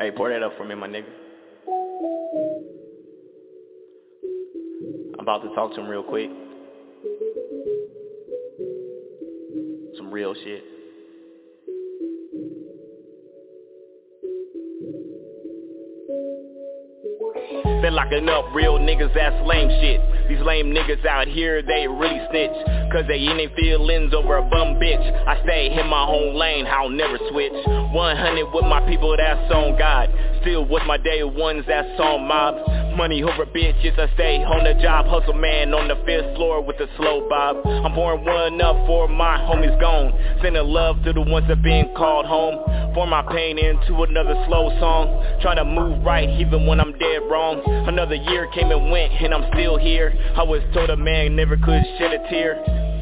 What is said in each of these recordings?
Hey, pour that up for me, my nigga. I'm about to talk to him real quick. Some real shit. Been locking up real niggas, that's lame shit. These lame niggas out here, they really snitch, cause they in their feelings over a bum bitch. I stay in my own lane, I'll never switch. 100 with my people, that's on God. Still with my day ones, that's on mobs. Money over bitches, I stay on the job. Hustle man on the 5th floor with the slow bob. I'm pouring one up for my homies gone. Sending love to the ones that been called home. Pour my pain into another slow song. Trying to move right even when I'm dead wrong. Another year came and went and I'm still here. I was told a man never could shed a tear.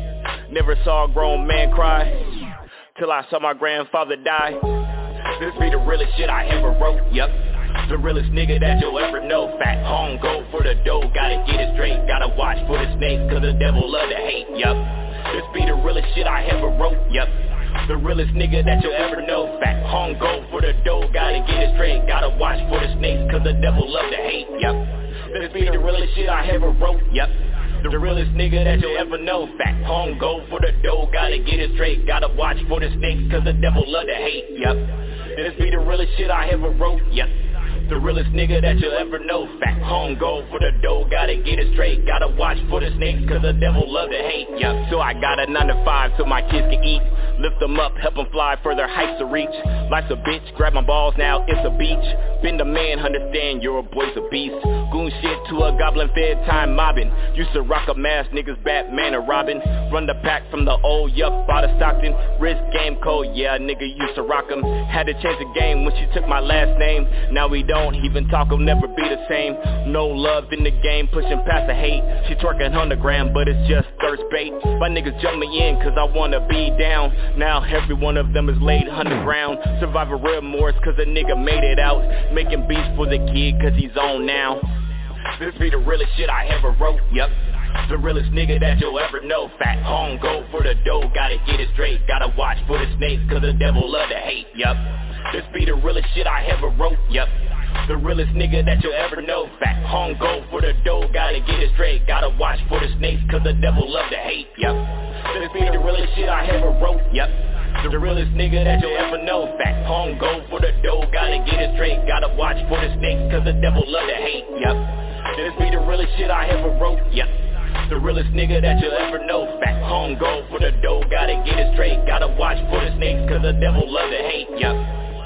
Never saw a grown man cry till I saw my grandfather die. This be the realest shit I ever wrote, yup. The realest nigga that you'll ever know. Fat home, go for the dough, gotta get it straight. Gotta watch for the snakes, cause the devil love to hate, yup. This be the realest shit I ever wrote, yup. The realest nigga that you'll ever know. Fat home, go for the dough, gotta get it straight. Gotta watch for the snakes, cause the devil love to hate, yup. This be the realest shit I ever wrote, yup. The realest nigga that you'll ever know. Fat home, go for the dough, gotta get it straight. Gotta watch for the snakes, cause the devil love to hate, yup. This be the realest shit I ever wrote, yup. The realest nigga that you'll ever know. Fat home, go for the dough, gotta get it straight. Gotta watch for the snakes, cause the devil love to hate, yup. So I got a 9 to 5 so my kids can eat. Lift them up, help them fly further heights to reach. Life's a bitch, grab my balls, now it's a beach. Been the man, understand you're a boy's a beast. Goon shit to a goblin fed time mobbing. Used to rock a mask, niggas Batman or Robin. Run the pack from the old, yup, out of Stockton. Wrist game cold, yeah, nigga used to rock 'em. Had to change the game when she took my last name. Now we don't even talk, will never be the same. No love in the game, pushing past the hate. She twerking on the gram, but it's just thirst bait. My niggas jump me in, cause I wanna be down. Now every one of them is laid underground. Survivor remorse, cause a nigga made it out. Making beats for the kid, cause he's on now. This be the realest shit I ever wrote, yup. The realest nigga that you'll ever know. Fat home, go for the dough, gotta get it straight. Gotta watch for the snakes, cause the devil love to hate, yup. This be the realest shit I ever wrote, yup. The realest nigga that you'll ever know. Fat home, go for the dough, gotta get it straight. Gotta watch for the snakes, cause the devil love to hate, yup. This be the realest shit I ever wrote, yup. The realest nigga that you'll ever know. Fat home, go for the dough, gotta get it straight. Gotta watch for the snakes, cause the devil love to hate, yup. This be the realest shit I ever wrote, yup. The realest nigga that you'll ever know. Fat home, go for the dough, gotta get it straight. Gotta watch for the snakes, cause the devil love to hate, yup.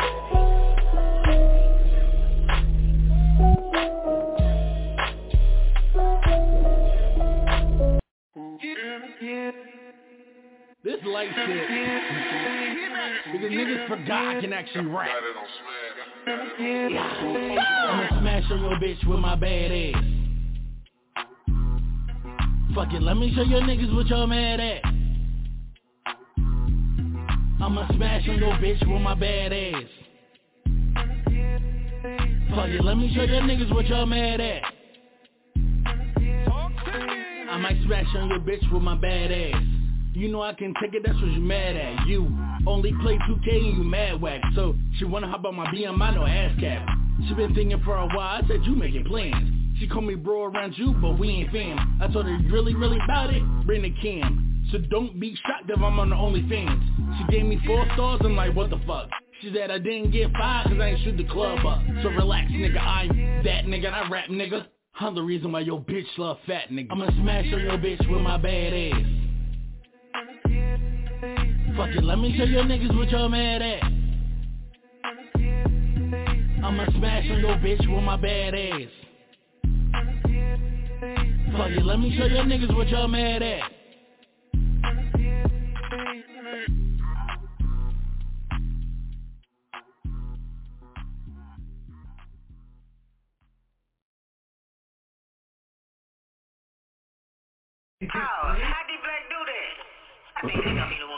This light shit, because niggas forgot I can actually rap. I'ma smash on your bitch with my bad ass. Fuck it, let me show your niggas what y'all mad at. I'ma smash on your bitch with my bad ass. Fuck it, let me show your niggas what y'all mad at. I might smash on your bitch with my bad ass. You know I can take it, that's what you mad at. You only play 2K and you mad whack. So she wanna hop on my BMI, no ass cap. She been thinking for a while, I said you making plans. She called me bro around you, but we ain't fam. I told her you really about it, bring the cam. So don't be shocked if I'm on the OnlyFans. She gave me 4 stars, I'm like what the fuck. She said I didn't get 5 cause I ain't shoot the club up. So relax nigga, I'm that nigga and I rap nigga. I'm the reason why your bitch love fat nigga. I'ma smash on your bitch with my bad ass. Fuck it, let me show your niggas what y'all mad at. I'ma smash on your bitch with my bad ass. Fuck it, let me show your niggas what y'all mad at. Oh, how did Black do that? I think they gonna be the one.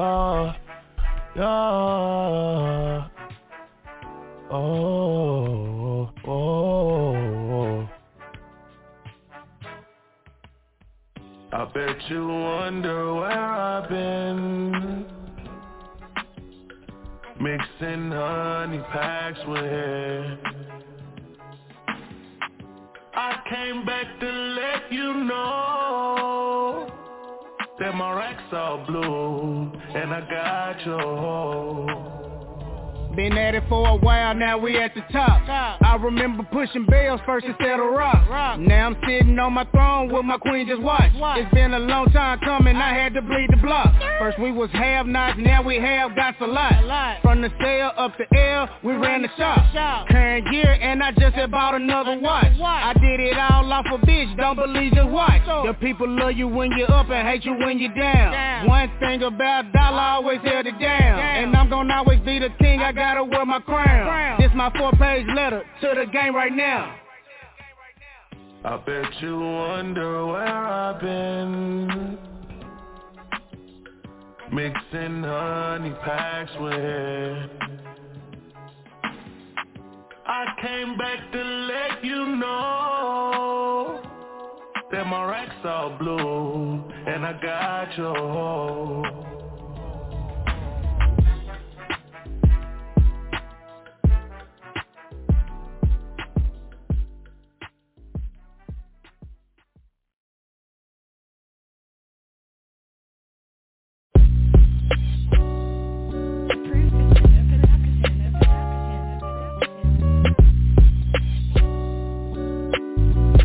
I bet you wonder where I've been. Me Mixing honey packs with hair. I came back to let you know that my rack's all blue and I got your hoe. Been at it for a while, now we at the top. I remember pushing bells first instead of rock. Now I'm sitting on my throne with my queen just watch. It's been a long time coming, I had to bleed the block. First we was have-nots, now we have got a lot. From the sale up to L, we ran the shop. Current year and I just had bought another watch. I did it all off a bitch, don't believe just watch. The people love you when you're up and hate you when you're down. One thing about dollar, always held it down. And I'm gonna always be the king, I gotta wear my crown. This my 4-page letter to the game right now. I bet you wonder where I've been. Mixing honey packs with hair. I came back to let you know that my rack's all blue and I got your hoe.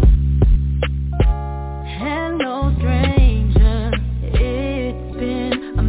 Hello stranger, it's been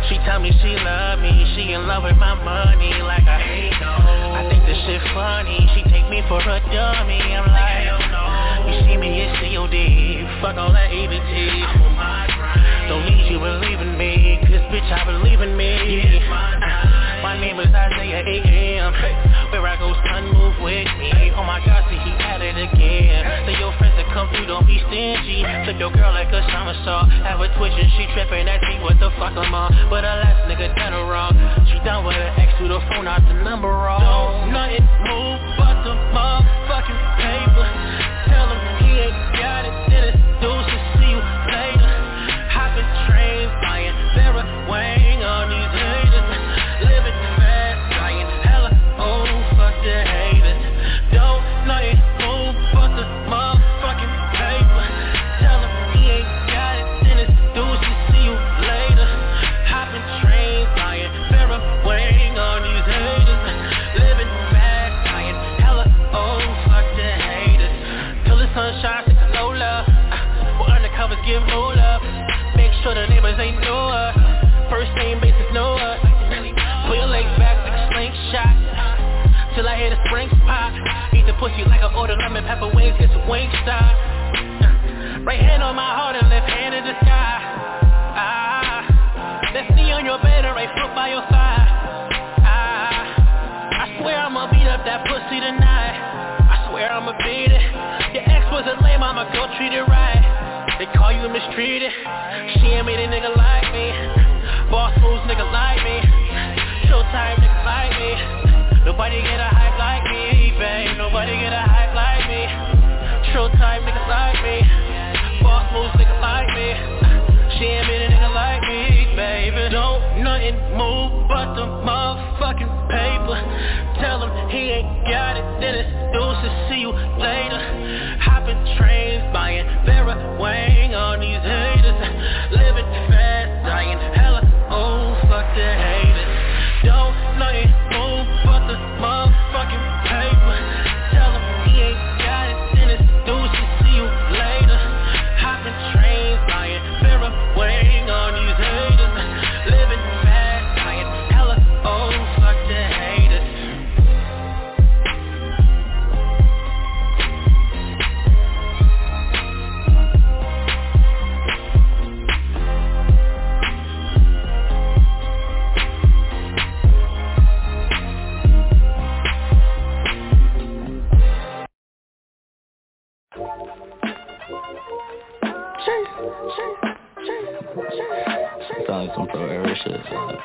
She tell me she love me, she in love with my money like I ain't know. I think this shit funny, she take me for a dummy. I'm like, you see me, it's C.O.D. Fuck all that EBT. I'm on my grind. Don't need you believing me, cause bitch I believe in me. My name is Isaiah A.M. Where I go, son, move with me. Oh my God, see he at it again. Say your friends that come through, don't be stingy. Flip your girl like a somersault. Have her twitching, she tripping, ask me what the fuck I'm on. But her last nigga done her wrong. She done with her ex, threw the phone out the number wrong. Don't nothing move but the motherfucking paper. Tell him he ain't got it, then it's deuces, see you later. Hopping trains, flying, Vera Wang on these haters. Living fast, dying hella old, fuck the haters. Don't nothing move but the motherfucking paper. Tell him he ain't got it, then it's deuces, see you later. Hopping trains, flying, Vera Wang on these haters. Living fast, dying hella old, fuck the haters. Till the sun shines, it's a low love. Well, undercovers give more love. Make sure the neighbors ain't know her. First name basis know her. Pull your legs back like a slingshot till I hear the springs pop. Eat the pussy like I ordered lemon pepper wings, get some wing stop. Right hand on my heart and left hand in the sky. Let's see on your bed and right foot by your side. I swear I'ma beat up that pussy tonight. I swear I'ma beat it. Your ex was a lame, I'ma go treat it right. They call you mistreated. She ain't made a nigga like me. Boss moves nigga like me. Showtime nigga like me. Nobody get a hype like me, babe. Nobody get a hype like me. Showtime nigga like me. Boss moves nigga like me. She ain't made a nigga like me, baby. Don't nothing move but the motherfucking paper. Tell him he ain't got it, then it's deuces, see you later. Hopping trains, buying Vera Wang on these haters. Living fast, dying hella old, fuck the haters. Don't nothing move but the motherfucking paper. Tell him he ain't got it, then it's deuces, see you later. Hopping trains, buying Vera Wang on these haters. Living fast, dying hella old, fuck the haters. Sound like some pro era shit.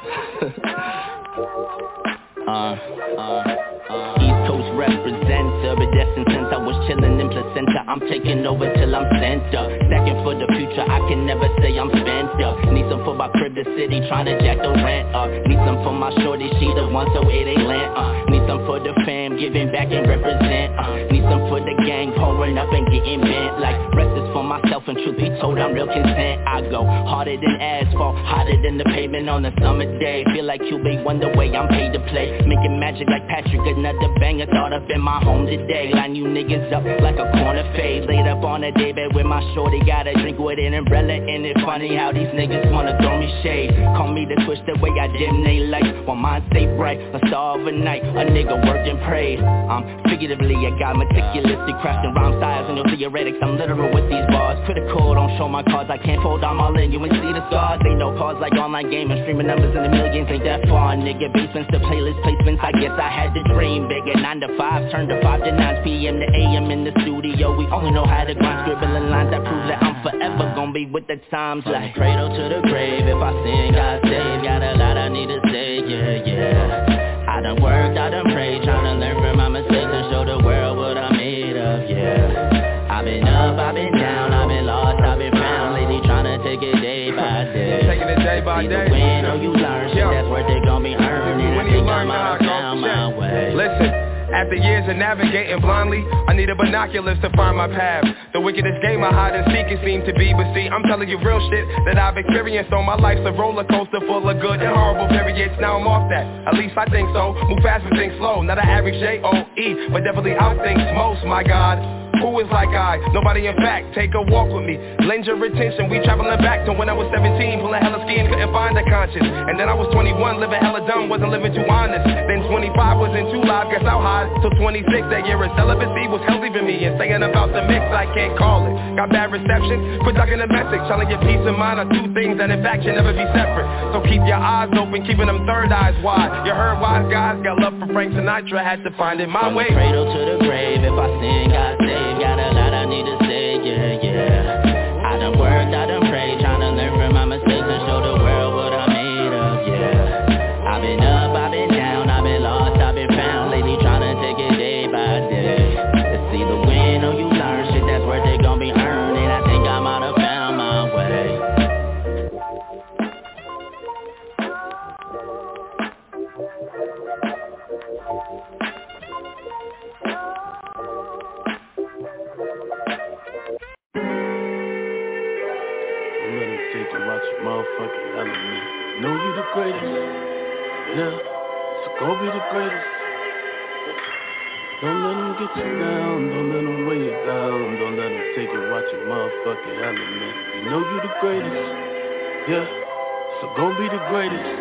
East Coast representer, but that's since I was chillin' in placenta. I'm taking over till I'm center. Stacking for the future, I can never say I'm spent up. Need some for my crib, the city, tryna jack the rent up. Need some for my shorty, she the one, so it ain't land Need some for the fam, giving back and represent Need some for the gang, pouring up and getting bent. Like, rest is for myself, and truth be told, I'm real content. I go harder than asphalt, hotter than the pavement on a summer day. Feel like QB, wonder way I'm paid to play. Making magic like Patrick, another banger, thought up in my home today. Line you niggas up like a corner fade. Laid up on a daybed with my shorty, got a drink with an umbrella in it. Funny how these niggas wanna throw me shade. Call me the twist the way I dim they light. While mine stay bright, a star of a night. A nigga worked and prayed. Figuratively, I got meticulously crafting rhyme styles and no theoretics. I'm literal with these bars. Critical, don't show my cards, I can't fold, I'm all in. You ain't see the scars, they know cards like online gaming. Streaming numbers in the millions, ain't that far, nigga. Basements to playlist placements, I guess I had to dream bigger. 9 to 5, turn to 5 to 9 p.m. to a.m. in the studio. We only know how to grind, scribbling lines that prove that I'm forever gonna be with the times. Like cradle to the grave, if I sin, God save. Got a lot I need to say, yeah. I done worked, I done prayed, tryna learn from my mistakes and show the world what I'm made of, yeah. I've been up, I've been down, I've been lost, I've been found. Lately tryna take it day by day. Taking it day by day. Either win or you learn, shit that's worth it gon' be earned. And I think I'm out down my way. Listen. After years of navigating blindly, I need a binoculars to find my path. The wickedest game of hide and seek it seemed to be. But see, I'm telling you real shit that I've experienced. So my life's a roller coaster full of good and horrible periods. Now I'm off that, at least I think so. Move fast and think slow, not an average J-O-E, but definitely outthinks most, my God. Who is like I? Nobody in fact, take a walk with me. Lend your attention, we traveling back to when I was 17. Pulling hella ski and couldn't find a conscience. And then I was 21, living hella dumb, wasn't living too honest. Then 25 wasn't too live, guess I'll hide. Till 26, that year of celibacy was healthy for me. And saying about the mix, I can't call it. Got bad reception, quit ducking the message. Telling your peace of mind are two things that in fact should never be separate. So keep your eyes open, keeping them third eyes wide. You heard wise guys, got love for Frank Sinatra, had to find it my way. From the cradle to the grave, if I sin, God save. Got a lot I need to say, yeah. I done worked, I done prayed, trying to learn from my mistakes and show the world what I'm made of, yeah. I've been up, I've been down, I've been lost, I've been found. Lately trying to take it day by day. It's either win or you learn, shit that's worth it gon' be earned. And I think I might have found my way. Motherfucking element. Know you the greatest, yeah, so go be the greatest. Don't let them get you down, don't let them weigh you down. Don't let them take you, watch your motherfucking element. You know you the greatest, yeah, so go be the greatest.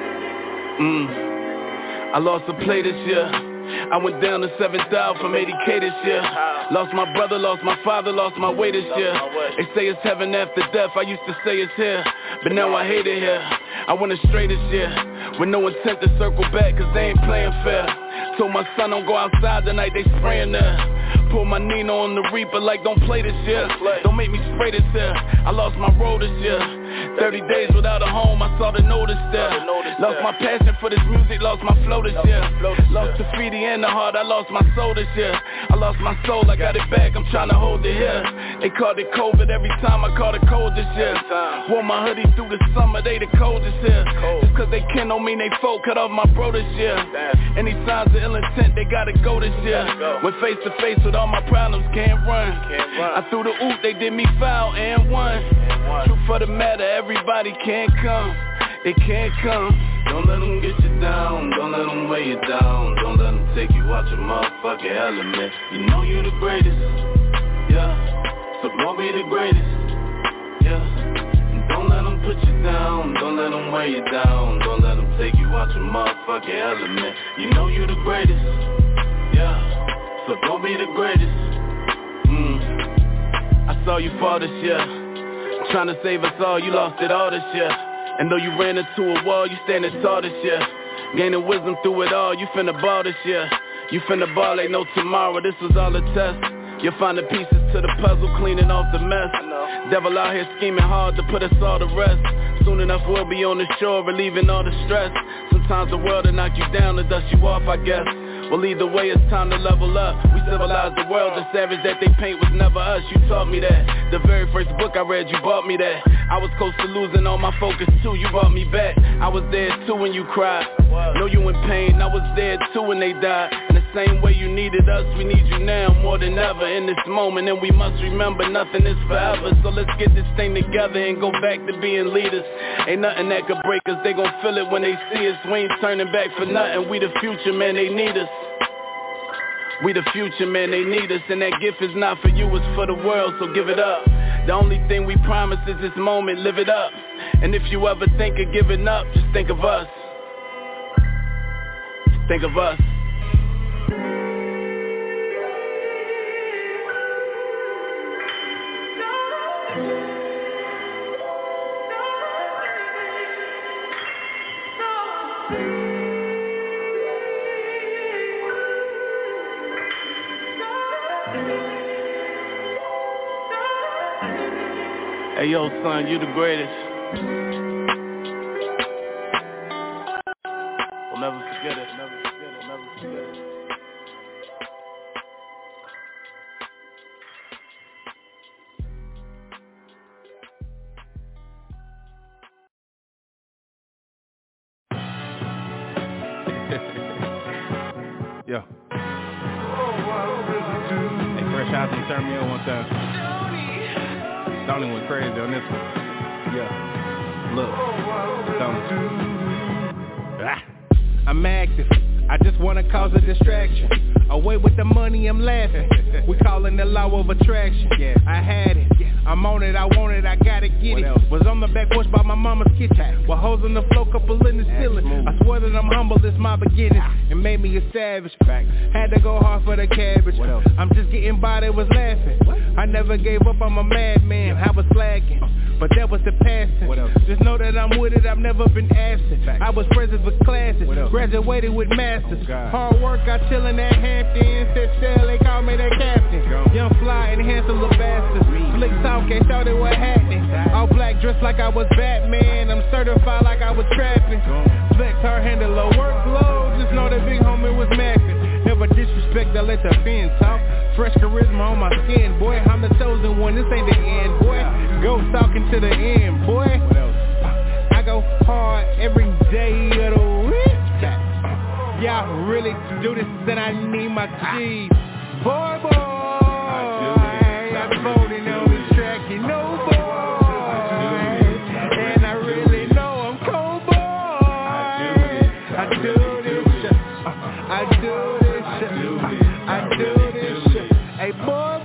I lost a play this year. I went down to 7th from 80K this year. Lost my brother, lost my father, lost my way this year. They say it's heaven after death, I used to say it's here, but now I hate it here. I went astray this year, with no intent to circle back, cause they ain't playing fair. Told my son don't go outside tonight, they spraying there. Pull my Nino on the Reaper like don't play this year. Don't make me spray this here, I lost my road this year. 30 days without a home, I saw the notice there. Lost my passion for this music, lost my flow this year. Lost the feety and the heart, I lost my soul this year. I lost my soul, I got it back, I'm trying to hold it here. They called it COVID every time I caught a cold this year. Wore my hoodie through the summer, they the coldest here. Just cause they kin don't mean they folk, cut off my bro this year. Any signs of ill intent, they gotta go this year. Went face to face with all my problems, can't run. I threw the oop, they did me foul and won. Truth for the matter, everybody can't come, they can't come. Don't let them get you down, don't let them weigh you down. Don't let them take you out your motherfucking element. You know you the greatest, yeah, so go be the greatest, yeah. And don't let them put you down, don't let them weigh you down. Don't let them take you out your motherfucking element. You know you the greatest, yeah, so go be the greatest. I saw you fall this year, trying to save us all, you lost it all this year. And though you ran into a wall, you standing tall this year. Gaining wisdom through it all, you finna ball this year. You finna ball, ain't no tomorrow, this was all a test. You'll find the pieces to the puzzle, cleaning off the mess. Devil out here scheming hard to put us all to rest. Soon enough we'll be on the shore, relieving all the stress. Sometimes the world will knock you down and dust you off, I guess. Well, either way, it's time to level up. We civilized the world, the savage that they paint was never us. You taught me that. The very first book I read, you bought me that. I was close to losing all my focus too, you brought me back. I was there too when you cried. Know you in pain, I was there too when they died. In the same way you needed us, we need you now more than ever. In this moment, and we must remember nothing is forever. So let's get this thing together and go back to being leaders. Ain't nothing that could break us, they gon' feel it when they see us. We ain't turning back for nothing, we the future, man, they need us. We the future, man, they need us. And that gift is not for you, it's for the world, so give it up. The only thing we promise is this moment, live it up. And if you ever think of giving up, just think of us. Think of us. Hey yo son, you the greatest. We'll never forget it, never forget it, never forget it. Yeah. Hey, Fresh House, you turned me on one time. Donnie went crazy on this one. Yeah. Look. Donnie. I'm active. I just wanna cause a distraction. Away with the money, I'm laughing. We calling the law of attraction. I had it, I'm on it, I want it, I gotta get it. Was on the back porch by my mama's kitchen, with hoes on the floor, couple in the ceiling. I swear that I'm humble, it's my beginning. It made me a savage. Had to go hard for the cabbage. I'm just getting by, they was laughing. I never gave up, I'm a madman. I was slacking, but that was the passing. Just know that I'm with it, I've never been absent. I was present for classes, graduated with masters. Hard work, I chillin' at Hampton. Said still, they call me that captain. Young fly and handsome little bastard. Slick talk, can't show what happening. All black, dressed like I was Batman. I'm certified like I was trapping. Flex, hard handle, low workload. Just know that big homie was mackin'. Never disrespect, I let the fin talk. Fresh charisma on my skin, boy. I'm the chosen one, this ain't the end, boy. Go talking to the end, boy. I go hard every day of the week. Y'all really do this, then I need my cheese. Boy, I'm voting on this track, you know, boy. And I really know I'm cold, boy. I do this shit. I do this shit. Hey, boy,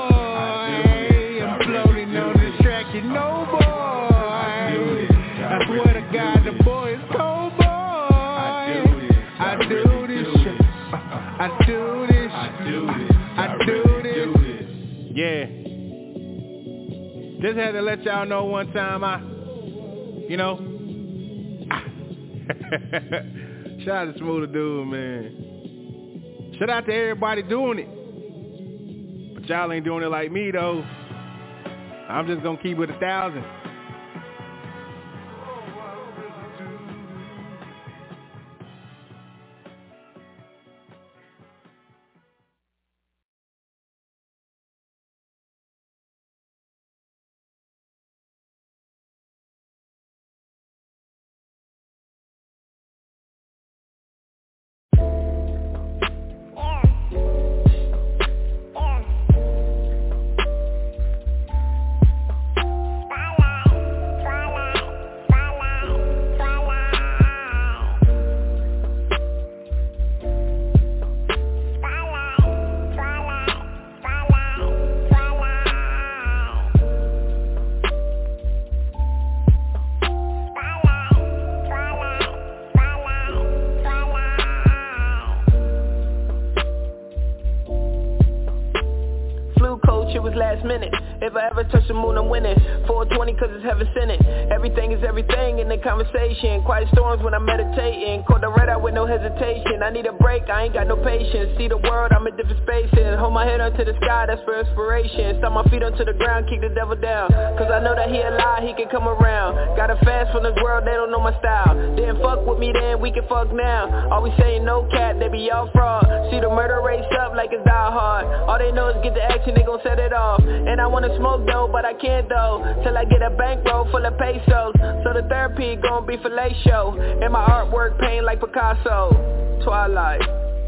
I'm floating on this track, you know, boy. I swear to God, the boy is cold, boy. I do this shit. I do this. Yeah. Just had to let y'all know one time shout out to Smooth Dude, man. Shout out to everybody doing it. But y'all ain't doing it like me, though. I'm just gonna keep it 1,000. If I ever touch the moon, I'm winning. 420 cause it's heaven sent it. Everything is everything in the conversation. Quiet storms when I'm meditating. Caught the red eye with no hesitation. I need a break, I ain't got no patience. See the world, I'm in different spaces. Hold my head onto the sky, that's for inspiration. Stop my feet onto the ground, kick the devil down. Cause I know that he a lie, he can come around. Gotta fast from this world, they don't know my style. Didn't fuck with me then, we can fuck now. Always saying no cap, they be all fraud. See the murder race up like it's Die Hard. All they know is get the action, they gon' set it off. And I wanna smoke though, but I can't though. Till I get a bankroll full of pesos. So the therapy gon' be fellatio. And my artwork paint like Picasso. Twilight.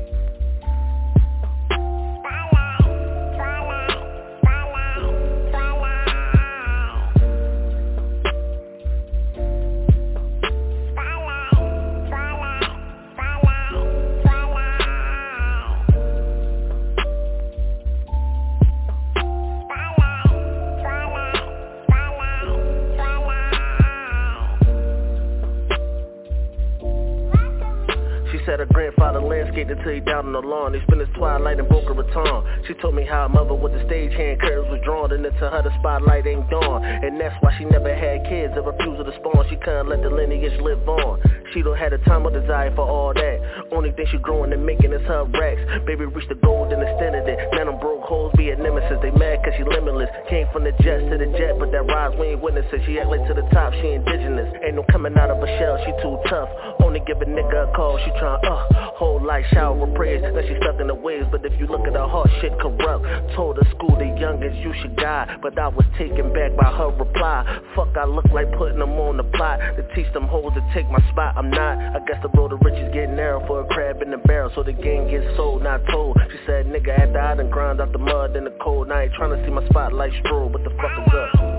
Her grandfather landscaped until he died on the lawn. They spent his twilight in Boca Raton. She told me how her mother with the stagehand curtains was drawn, and to her the spotlight ain't dawn. And that's why she never had kids, a refusal to spawn. She couldn't let the lineage live on. She don't have the time or desire for all that. Only thing she growing and making is her racks. Baby reached the goal and extended it. Now them broke hoes be a nemesis. They mad cause she limitless. Came from the jets to the jet, but that rise we ain't witnessing. She act like to the top, she indigenous. Ain't no coming out of a shell, she too tough. Only give a nigga a call, she tryna whole life shower with prayers. Now she stuck in the waves, but if you look at her heart, shit corrupt. Told her school the youngest you should guide, but I was taken back by her reply. Fuck, I look like putting them on the plot to teach them hoes to take my spot. I'm not. I guess the road to riches getting narrow for a crab in the barrel, so the game gets sold, not told. She said, nigga, after I done grind out the mud in the cold, and I ain't tryna see my spotlight strobe. What the fuck is up?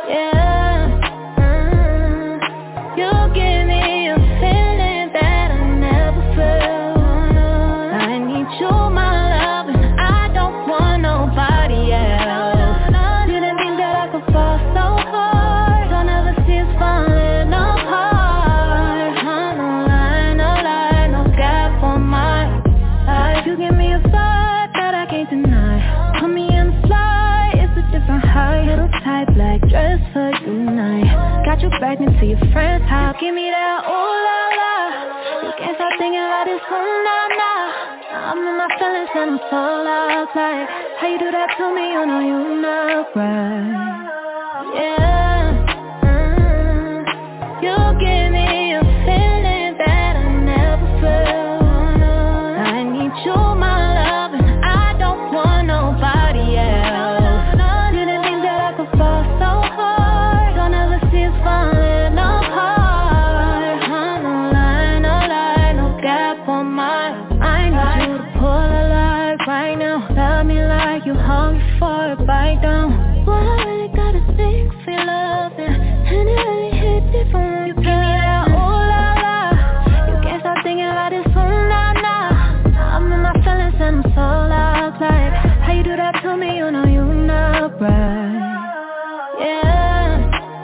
Yeah, you give me a feeling that I never felt. I need you, my love, and I don't want nobody else. Didn't think that I could fall so hard. Don't ever see us falling apart. No lie, no gap on my life. You give me a vibe that I can't deny. Put me in the fly, it's a different high. Little tight black dress for tonight. Got you back into your friend's house. Give me that ooh la la. You can't stop thinking about this ooh nah nah. I'm in my feelings and I'm so lost. Like how you do that to me? You know you not right. Yeah, you give me a feeling that I never felt. I need you, my love, and I don't want nobody else. Didn't think that I could fall so hard. Don't ever see us falling apart. No lie, no gap on my. I need you to pull a lie right now. Love me like you hungry for a bite down. Boy, I really gotta think for your love now. And it really hit different when you give me that ooh la la. You can't stop thinking about this ooh nah nah. I'm in my feelings and I'm so lost. Like how you do that to me? You know you not right. Yeah,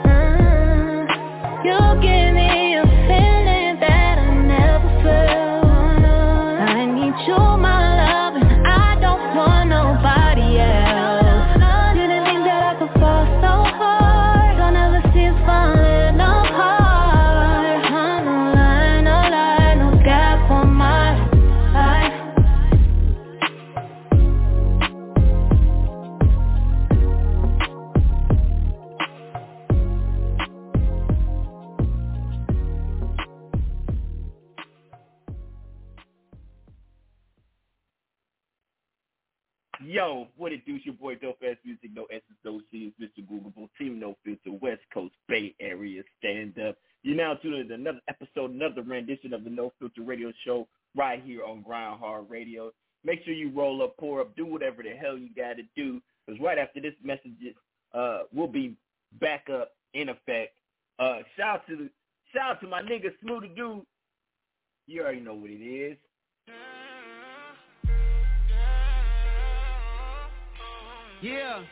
you give me a feeling that I never felt. I need you, my love, and I don't want nobody else. Didn't think that I could fall so hard. Don't ever see us falling apart. No lie, no gap on my life. Yo, what it do? It's your boy Dope Ass Music, no S's, no C's, Mr. Googleable, Team No Filter, West Coast Bay Area stand up. You're now tuning in to another episode, another rendition of the No Filter Radio Show right here on Grind Hard Radio. Make sure you roll up, pour up, do whatever the hell you got to do, because right after this message, we'll be back up in effect. Shout out to my nigga Smoothie Dude. You already know what it is. Yeah.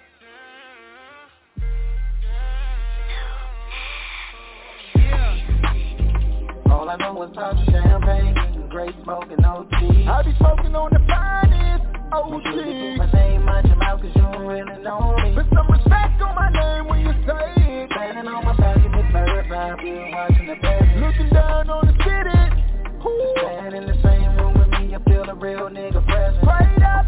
All I know is pop champagne, great smoking OT. I be smoking on the finest OT. My name out your mouth cause you don't really know me. Put some respect on my name when you say it. Standing on my back in the bird, I've been watching the best. Looking down on the city. Ooh. Stand in the same room with me, I feel a real nigga presence. Straight up.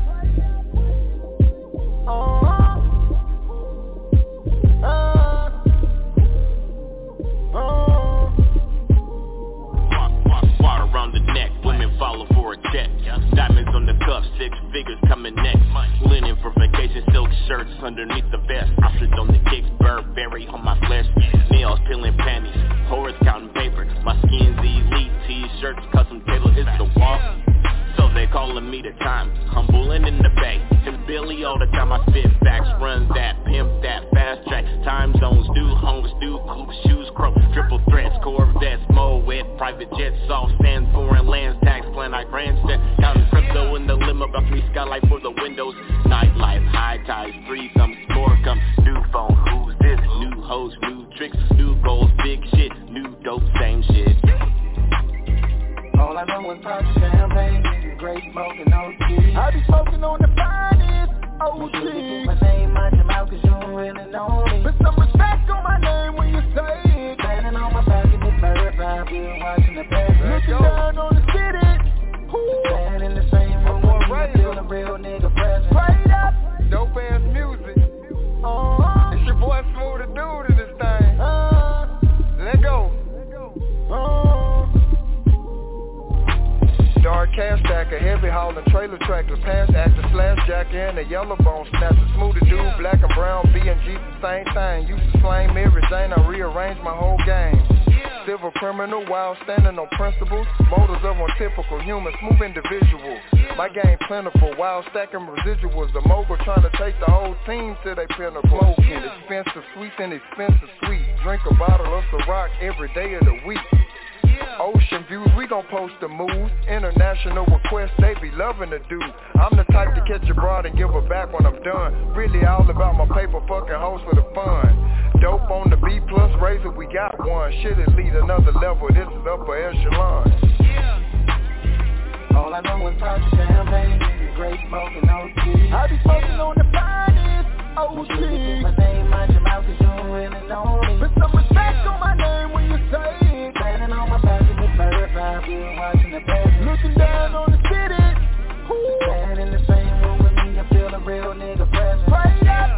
Water around the neck, women follow for a check. Diamonds on the cuff, 6 figures coming next. Linen for vacation, silk shirts underneath the vest. I sit on the kicks, Burberry on my flesh. Nails peeling panties, whores counting paper. My skin's elite, t-shirts custom tailored. It's the wall, so they calling me the time. Humbling in the bay, and Billy all the time. I spit facts, run that, pimp that, fast track. Time zones, do homes, do cool shoes, crow. Triple threats, Corvettes, Moet, private jets, soft stand, foreign lands, tax plan, I grandstand. Counting crypto in the limo, about 3 skylight for the windows. Nightlife, high ties, threesomes, more come. New phone, who's this? New hoes, new tricks, new goals, big shit, new dope, same shit. All I know is pop champagne, great smoking OT. I be smoking on the finest OT. My name out your mouth cause you don't really know me. Put some respect on my name when you say it. Standing on my back in the bird, I've been watching the best. Looking down on the city. Ooh. Stand in the same room with me, I feel a real nigga presence. Straight up. Dope ass music. It's your boy Smoothie Dude in this thing. Let go. Dark cash stacker, heavy hauling trailer tractor, pants actor, slash jacket, and a yellow bone snatcher. Smoothie Dude, black and brown, B&G, the same thing. Used to slang Mary Jane, I rearranged my whole game. live a criminal while standing on principles. Motives of untypical human, smooth individual. My game plentiful while stacking residuals. The mogul trying to take the whole team to their pinnacle. Smoking expensive sweets and expensive sweets. Drink a bottle of Ciroc every day of the week. Ocean views, we gon' post the moves. International requests, they be loving to do. I'm the type to catch a broad and give her back when I'm done. Really all about my paper, fucking hoes for the fun. Dope on the B plus razor, we got one. Shit it lead another level, this is upper echelon. All I know is pop champagne, great smoking OG. I be smoking on the finest OG. My name out your mouth 'cause you don't really know me. Put some respect on my name when you say it. Standing on my pocket with verified, we're watching the best. Looking down on the city. Stand in the same room with me, I feel a real nigga presence. Straight up.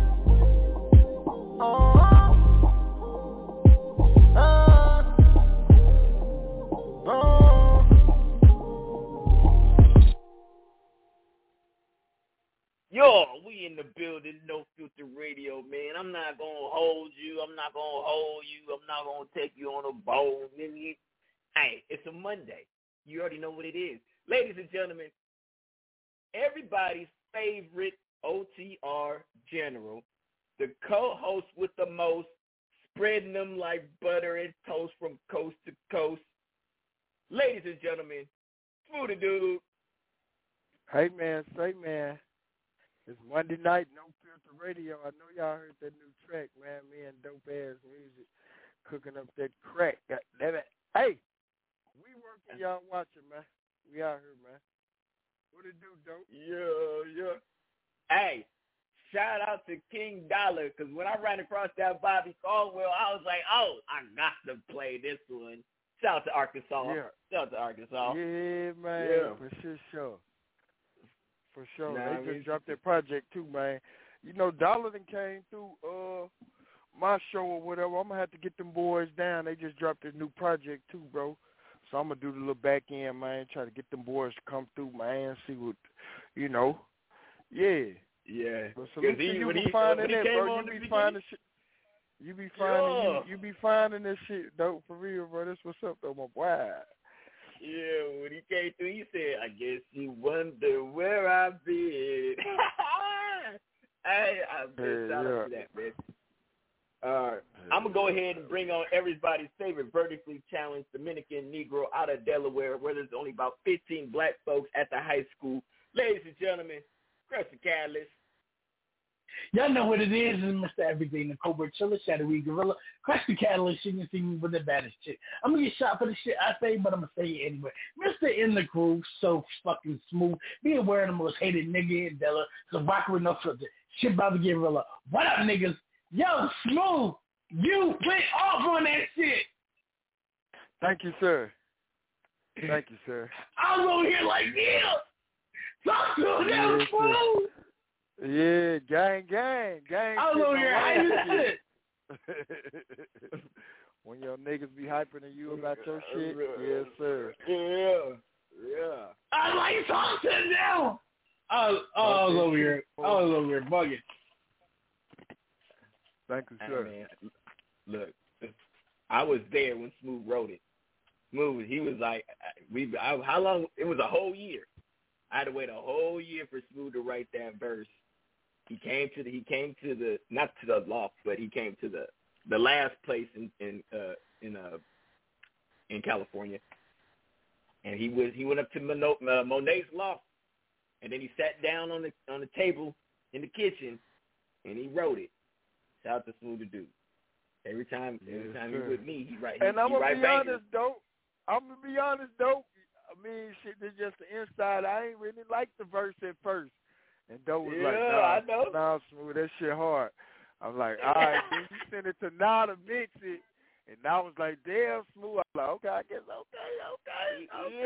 Yo, we in the building, No Filter Radio, man. I'm not going to hold you. I'm not going to take you on a boat. Hey, it's a Monday. You already know what it is. Ladies and gentlemen, everybody's favorite OTR general, the co-host with the most, spreading them like butter and toast from coast to coast. Ladies and gentlemen, Smooth the Dude. Hey, man, say, man. It's Monday night, No Filter Radio. I know y'all heard that new track, man. Me and dope-ass music cooking up that crack. God damn it. Hey, we working, y'all watching, man. We out here, man. What it do, dope? Yeah. Hey, shout out to King Dollar, because when I ran across that Bobby Caldwell, I was like, oh, I got to play this one. Shout out to Arkansas. Yeah. Shout out to Arkansas. Yeah, man. Yeah. For sure. For sure. Nah, They just dropped their project, too, man. You know, Dollar done came through my show or whatever. I'm going to have to get them boys down. They just dropped their new project, too, bro. So I'm going to do the little back end, man, try to get them boys to come through, man, see what, you know. Yeah. Yeah. But so you be finding that, bro. You be finding shit. You be finding this shit, dope, for real, bro. That's what's up, though, my boy. Yeah, when he came through, he said, I guess you wonder where I've been. Hey, I'm just shout out to that, man. I'm going to go ahead and bring on everybody's favorite vertically challenged Dominican Negro out of Delaware, where there's only about 15 black folks at the high school. Ladies and gentlemen, Crescent Catalyst. Y'all know what it is. It's Mr. Everything, the Cobra Chiller, Shadowy Gorilla, Crescent Catalyst. You can see me with the baddest shit. I'm going to get shot for the shit I say, but I'm going to say it anyway. Mr. In the Groove, so fucking smooth. Be aware of the most hated nigga in Della. So rockin' with no filter. Shit about to get real. What up, niggas? Yo, Smooth, you went off on that shit. Thank you, sir. Thank you, sir. I was over here like, yeah. Talk to them, Smooth. Yeah, gang. I was over here hyping shit. When your niggas be hyping at you about your shit, yes, sir. Yeah. I like talk to them. I was over here bugging. Thank you, sir. Man, look, I was there when Smooth wrote it. Smooth, he was like, how long? It was a whole year. I had to wait a whole year for Smooth to write that verse. He came to the not to the loft, but he came to the last place in California, and he went up to Monet's loft, and then he sat down on the table in the kitchen, and he wrote it. Shout out to Smooth the Dude. Every time he's with me, he write. And I'm gonna be bangers. honest, dope. I mean, shit, it's just the inside. I ain't really like the verse at first. And Dope was like, I know. Nah, Smooth, that shit hard. I'm like, all right, then you send it to Nah to mix it. And I was like, damn, Smooth. I'm like, okay, I guess, okay.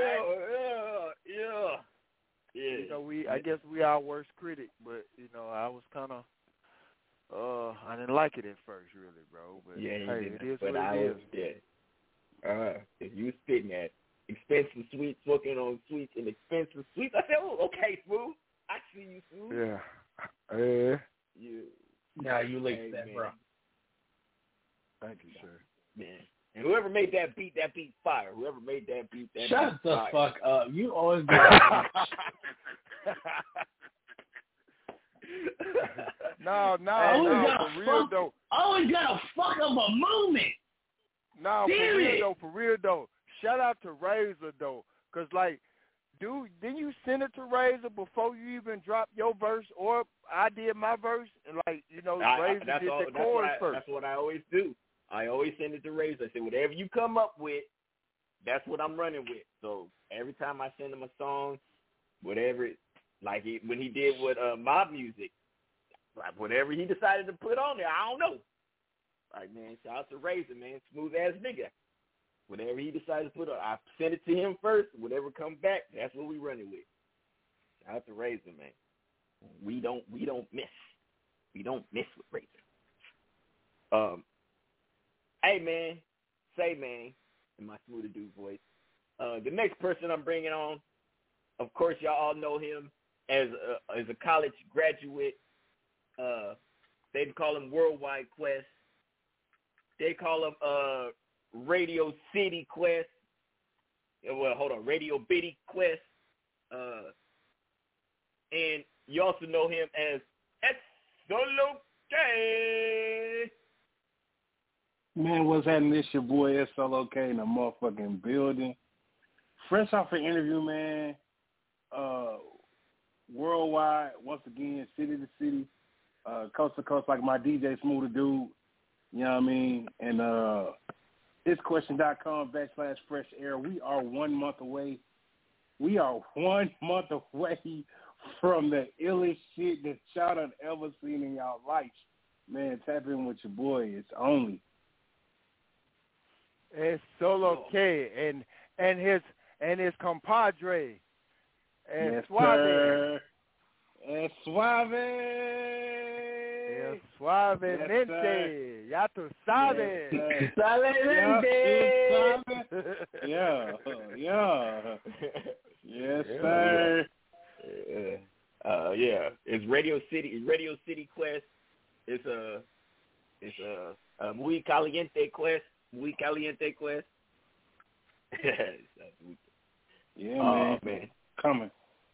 Yeah. You know, I guess we our worst critic, but, you know, I was kind of, I didn't like it at first, really, bro. But, hey, it is what it is. Yeah. If you spitting at expensive sweets, smoking on sweets and expensive sweets, I said, oh, okay, Smooth. I see you, Smooth. Yeah. Yeah, you like that, bro. Thank you, sir. Man. And whoever made that beat fire. Whoever made that beat, that Shut beat the fire. fuck up. You always go. No, for real though. Always got a fuck of a moment. No, for real though. Shout out to Razor though, cause like, dude, didn't you send it to Razor before you even dropped your verse, or I did my verse, and like, you know, Razor did the chorus first. That's what I always do. I always send it to Razor. I say, whatever you come up with, that's what I'm running with. So every time I send him a song, whatever, when he did with Mob Music, like whatever he decided to put on there, I don't know. Like, man, shout out to Razor, man, smooth ass nigga. Whatever he decided to put on, I send it to him first. Whatever comes back, that's what we running with. Shout out to Razor, man. We don't miss. We don't miss with Razor. Hey, man, man, in my smoother dude voice. The next person I'm bringing on, of course, y'all all know him as a college graduate. They call him Worldwide Quest. They call him Radio City Quest. Well, hold on, Radio Bitty Quest. And you also know him as Solo K. Man, what's happening? This your boy Solo K in the motherfucking building. Fresh off an interview, man. Worldwide, once again, city to city, coast to coast, like my DJ Smoother Dude. You know what I mean? And itsquestion.com/fresh air. We are 1 month away. We are 1 month away from the illest shit that y'all done ever seen in y'all life. Man, tap in with your boy. It's only. It's Solo K and his compadre. Yes, Suave. sir. Es suave. Es suavemente. Ya tú sabes. Yes, Suavemente. Yeah. Yes, sir. Yeah. It's Radio City Quest. It's a Muy Caliente Quest. Yeah, man. Coming.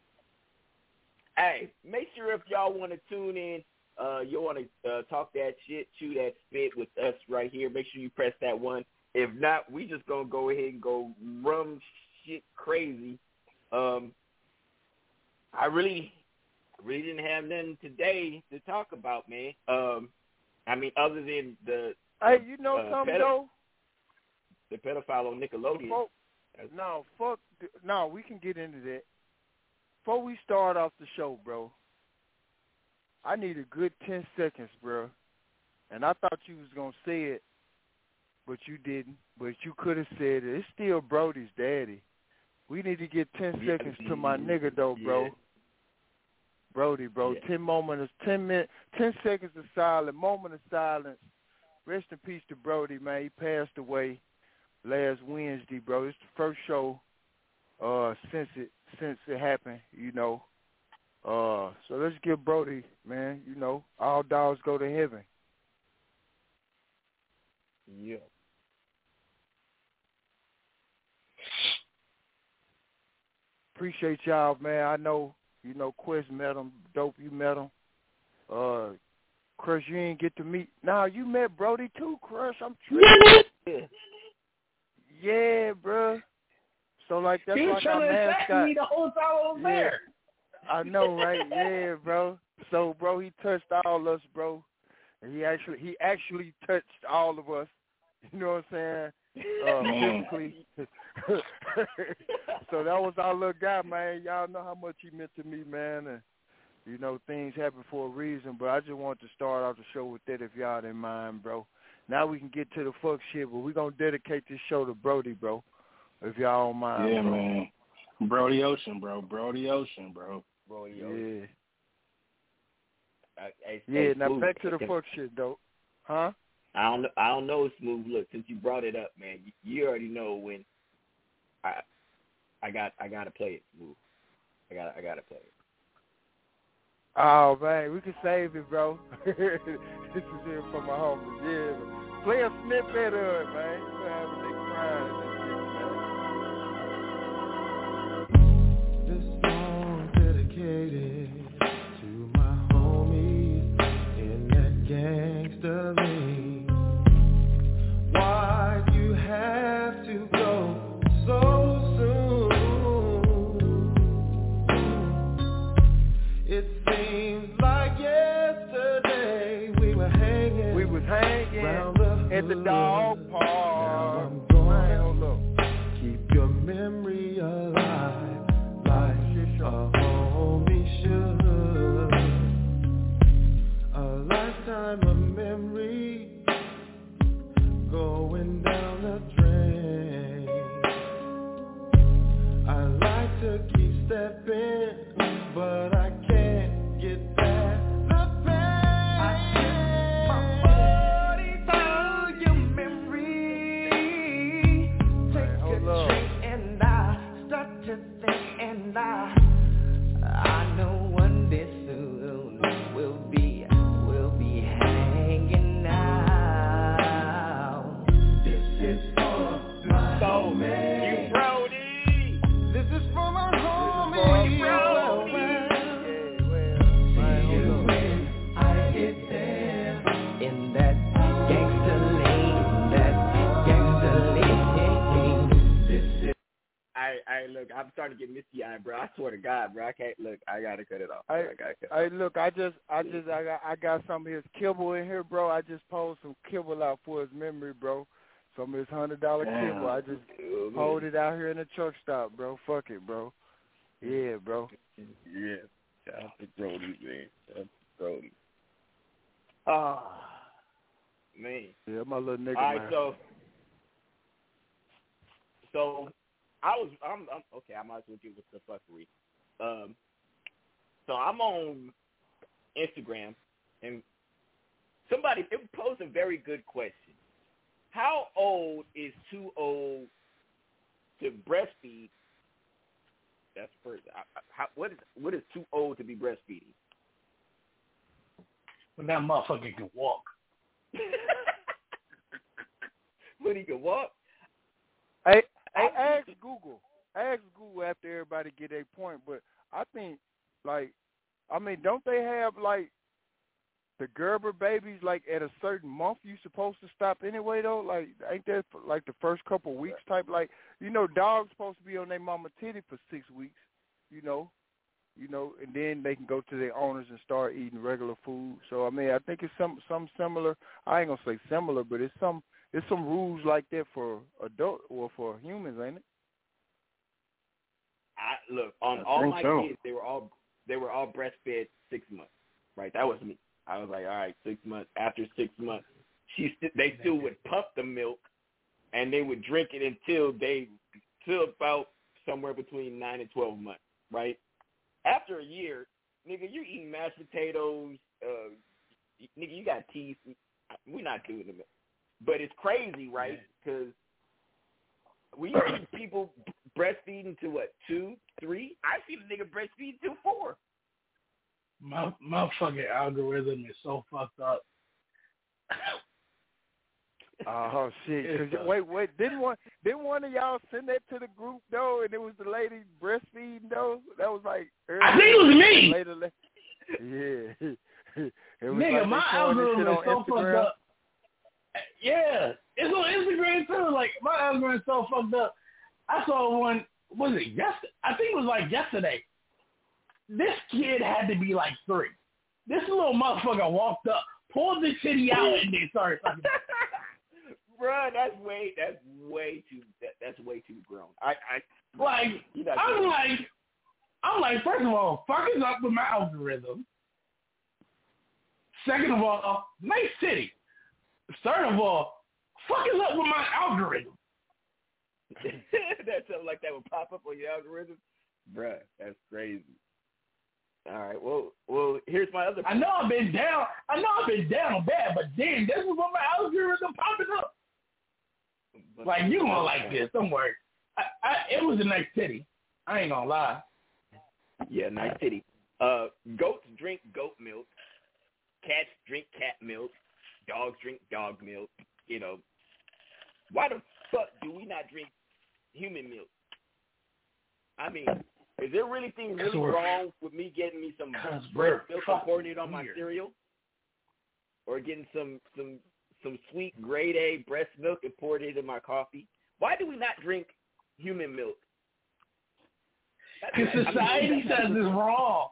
Hey, make sure if y'all want to tune in, you want to talk that shit, chew that spit with us right here, make sure you press that one. If not, we just going to go ahead and go rum shit crazy. I really didn't have nothing today to talk about, man. I mean, other than the... Hey, you know something, though? The pedophile on Nickelodeon. No, we can get into that. Before we start off the show, bro, I need a good 10 seconds, bro. And I thought you was going to say it, but you didn't. But you could have said it. It's still Brody's daddy. We need to get 10 seconds to my nigga, though, bro. Yeah. Brody, bro. Yeah. 10 seconds of silence, moment of silence. Rest in peace to Brody, man. He passed away last Wednesday, bro. It's the first show since it happened, you know. So let's give Brody, man, you know, all dogs go to heaven. Yeah. Appreciate y'all, man. I know, you know, Quest met him. Dope, you met him. Crush, you ain't get to meet. Nah, you met Brody too, Crush. I'm tripping. Yeah, bro. So, like, that's like our mascot. Me the whole time I was there. I know, right? Yeah, bro. So, bro, he touched all us, bro. And he actually touched all of us. You know what I'm saying? Physically. So that was our little guy, man. Y'all know how much he meant to me, man. And, you know, things happen for a reason. But I just wanted to start off the show with that, if y'all didn't mind, bro. Now we can get to the fuck shit, but we're going to dedicate this show to Brody, bro, if y'all don't mind. Yeah, bro. man. Brody Ocean, bro. Brody Ocean. Yeah, now back to the fuck shit, though. Huh? I don't know, Smooth. Look, since you brought it up, man, you already know when I gotta play it, Smooth. I gotta play it. Oh, man, we can save it, bro. This is here for my homies. Yeah, but play a snippet of it, man. We'll have a nigga crying in this shit, man. This song dedicated to my homies in that gangster league. Why you have to go so soon? It seems like yesterday we were hanging. We was hanging at the dog park. Now I'm gonna keep your memory alive like a homie should. A lifetime of memory going down the drain. I like to keep stepping, but I can't get past the pain. I put my body through your memory. Take a drink and I start to think, and I know one day soon we'll be hanging out. This is for my homie. You Brody. This is for my homie. I get there In that gangster lane, I look, I'm starting to get misty-eyed, bro. I swear to God, bro, I can't look. I gotta cut it off. Look, I got some of his kibble in here, bro. I just pulled some kibble out for his memory, bro. Some of his $100 kibble. I just hold it out here in the truck stop, bro. Fuck it, bro. Yeah, bro. Yeah. Shout out to Brody, man. Shout out to Brody. Man. Yeah, my little nigga, all right, man. So I'm okay. I might as well get with the fuckery. So I'm on Instagram, and somebody posed a very good question. How old is too old to breastfeed? That's first. What is too old to be breastfeeding? When that motherfucker can walk. When he can walk? Hey, ask Google. Ask Google after everybody get their point. But I think, don't they have, the Gerber babies, at a certain month you supposed to stop anyway, though? Ain't that, the first couple weeks type? Dogs supposed to be on their mama titty for 6 weeks, and then they can go to their owners and start eating regular food. So, I think it's some similar. I ain't going to say similar, but it's some rules like that for adult or for humans, ain't it? Look, on all my kids, they were all breastfed 6 months, right? That was me. I was like, all right, 6 months. After 6 months, they still would pump the milk, and they would drink it until about somewhere between 9 and 12 months, right? After a year, nigga, you eating mashed potatoes, nigga, you got teeth. We're not doing it. But it's crazy, right? Because we see people breastfeeding to what, 2, 3? I see the nigga breastfeeding to 4. My fucking algorithm is so fucked up. Oh shit! Wait! Didn't one of y'all send that to the group though? And it was the lady breastfeeding though. That was early. I think it was me. Later. Yeah. It was nigga, my algorithm is so fucked up. Yeah, it's on Instagram too. My algorithm is so fucked up. I saw one. Was it yesterday? I think it was yesterday. This kid had to be 3. This little motherfucker walked up, pulled the titty out, and then started sucking. Bruh, that's way too grown. I'm like, first of all, fuck is up with my algorithm. Second of all, nice titty. Third of all, fuck is up with my algorithm. That something like that would pop up on your algorithm? Bruh, that's crazy. All right, well, here's my other point. I know I've been down bad, but damn, this is what my algorithm popping up. You gonna like this, don't worry. It was a nice titty. I ain't gonna lie. Yeah, nice titty. Goats drink goat milk. Cats drink cat milk. Dogs drink dog milk. You know, why the fuck do we not drink human milk? I mean, is there really things really wrong with me getting me some breast milk and pouring it on my cereal? Or getting some sweet grade A breast milk and pouring it in my coffee? Why do we not drink human milk? Because society says it's wrong.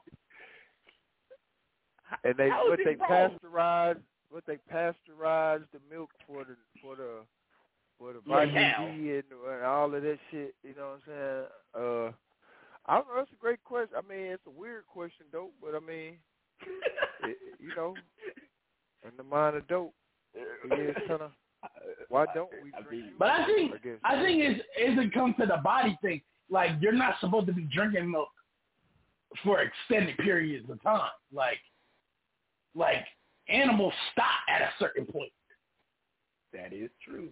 And they pasteurize the milk for the vitamin D and all of that shit. You know what I'm saying? I don't know. That's a great question. I mean, it's a weird question, though. But I mean, you know, in the mind of dope, it's kind of why don't we drink? But I think it comes to the body thing. Like, you're not supposed to be drinking milk for extended periods of time. Like animals stop at a certain point. That is true.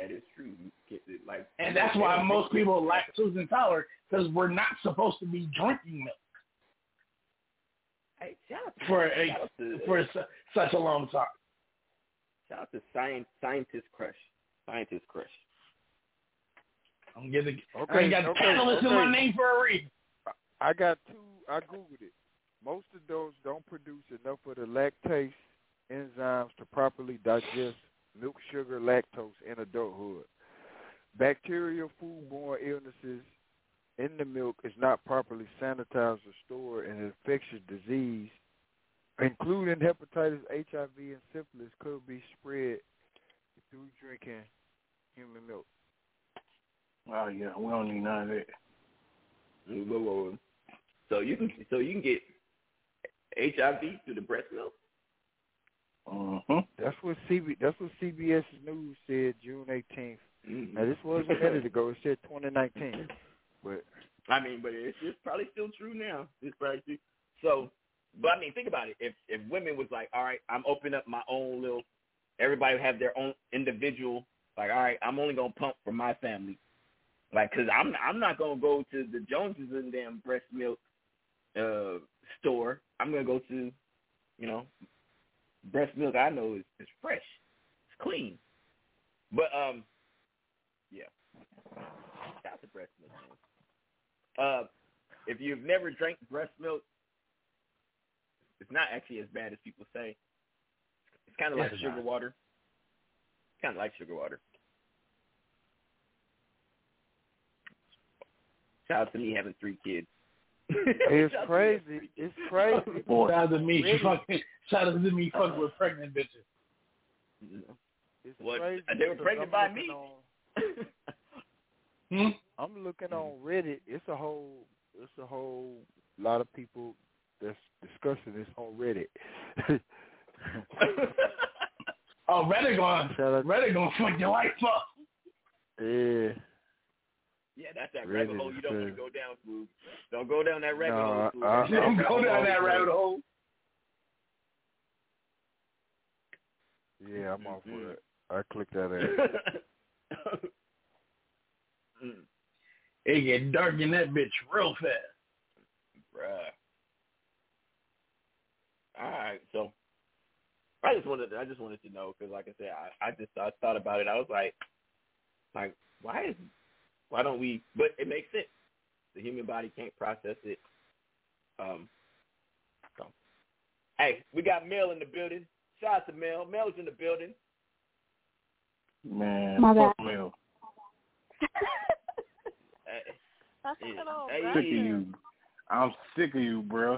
And that's why most people are lactose intolerant, because we're not supposed to be drinking milk for such a long time. Shout out to Scientist Crush. I'm getting catalyst in my name for a reason. I got two. I Googled it. Most of those don't produce enough of the lactase enzymes to properly digest milk sugar lactose in adulthood. Bacterial foodborne illnesses in the milk is not properly sanitized or stored, and infectious disease, including hepatitis, HIV, and syphilis, could be spread through drinking human milk. Oh yeah, we don't need none of that. Whoa. So you can get HIV through the breast milk. That's what CBS News said June 18th. Now this was a minute ago. It said 2019, but it's probably still true now. It's probably true. So, but I mean, think about it. If women was like, all right, I'm opening up my own little. Everybody have their own individual. Like, all right, I'm only gonna pump for my family. Like, cause I'm not gonna go to the Joneses and damn breast milk store. I'm gonna go to, you know, breast milk I know is fresh, it's clean. But yeah, shout out to breast milk, man. If you've never drank breast milk, it's not actually as bad as people say. It's kind of like sugar water. Kind of like sugar water. Shout out to me having 3 kids. It's crazy. It's crazy. Shout out to me fucking with pregnant bitches. It's what? Crazy. They were pregnant by me. I'm looking on Reddit. It's a whole lot of people that's discussing this on Reddit. Oh, Reddit gonna fuck your life up. Yeah. Yeah, that's that rabbit hole you don't want to go down, Smooth. Don't go down that rabbit hole, Smooth. Don't go down that rabbit hole. Yeah, I'm off for it. I clicked that ad. It get dark in that bitch real fast. Bruh. All right, so I just wanted to know, because like I said, I thought about it. I was like why don't we? But it makes sense. The human body can't process it. So, hey, we got Mel in the building. Shout out to Mel. Mel's in the building. Man, fuck Mel. That's a good old sick of you. I'm sick of you, bro.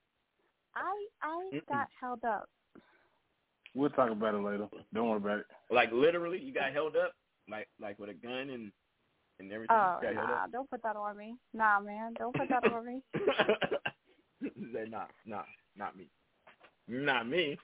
I got held up. We'll talk about it later. Don't worry about it. Like literally, you got held up, like with a gun and everything. Oh, nah, don't put that on me. Nah, man, don't put that on me. Nah, not me. Not me.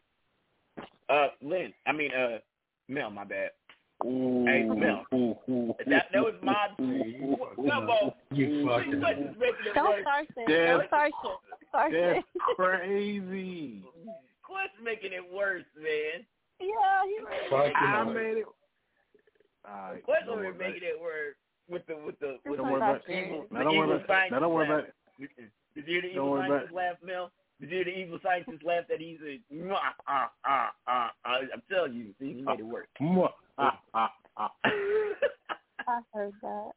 Mel, my bad. Ooh, hey, Mel. That was my gumbo. You fucking. Don't start shit. Don't start shit. That's crazy. Quit's making it worse, man. Yeah, he really. I made it. Quit's over making it worse with the. Don't worry about it. Don't worry about it. Did you hear the evil scientist laugh, Mel? Did you hear the evil scientist laugh that he's a I'm telling you, see, he made it work. I heard that.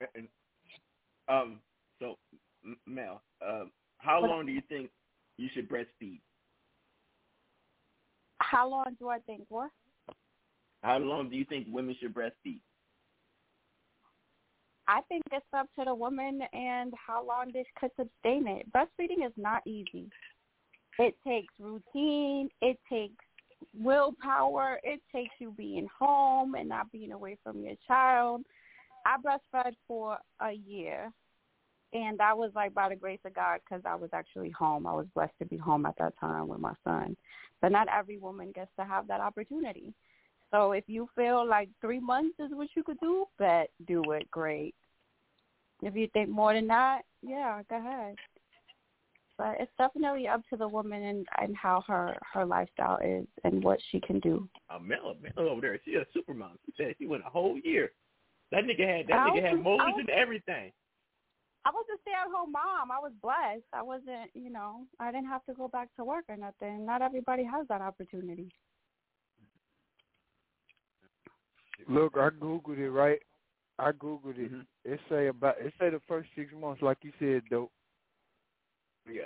So Mel, how long do you think you should breastfeed? How long do I think what? How long do you think women should breastfeed? I think it's up to the woman and how long they could sustain it. Breastfeeding is not easy. It takes routine. It takes willpower. It takes you being home and not being away from your child. I breastfed for a year, and that was like by the grace of God because I was actually home. I was blessed to be home at that time with my son. But not every woman gets to have that opportunity. So if you feel like 3 months is what you could do, do it. Great. If you think more than that, yeah, go ahead. But it's definitely up to the woman and how her lifestyle is and what she can do. Mel over there, she a supermom. She said she went a whole year. That nigga had molars and everything. I was a stay-at-home mom. I was blessed. I wasn't, I didn't have to go back to work or nothing. Not everybody has that opportunity. Look, I Googled it, right? I Googled it. Mm-hmm. It say the first 6 months, like you said, dope. Yeah.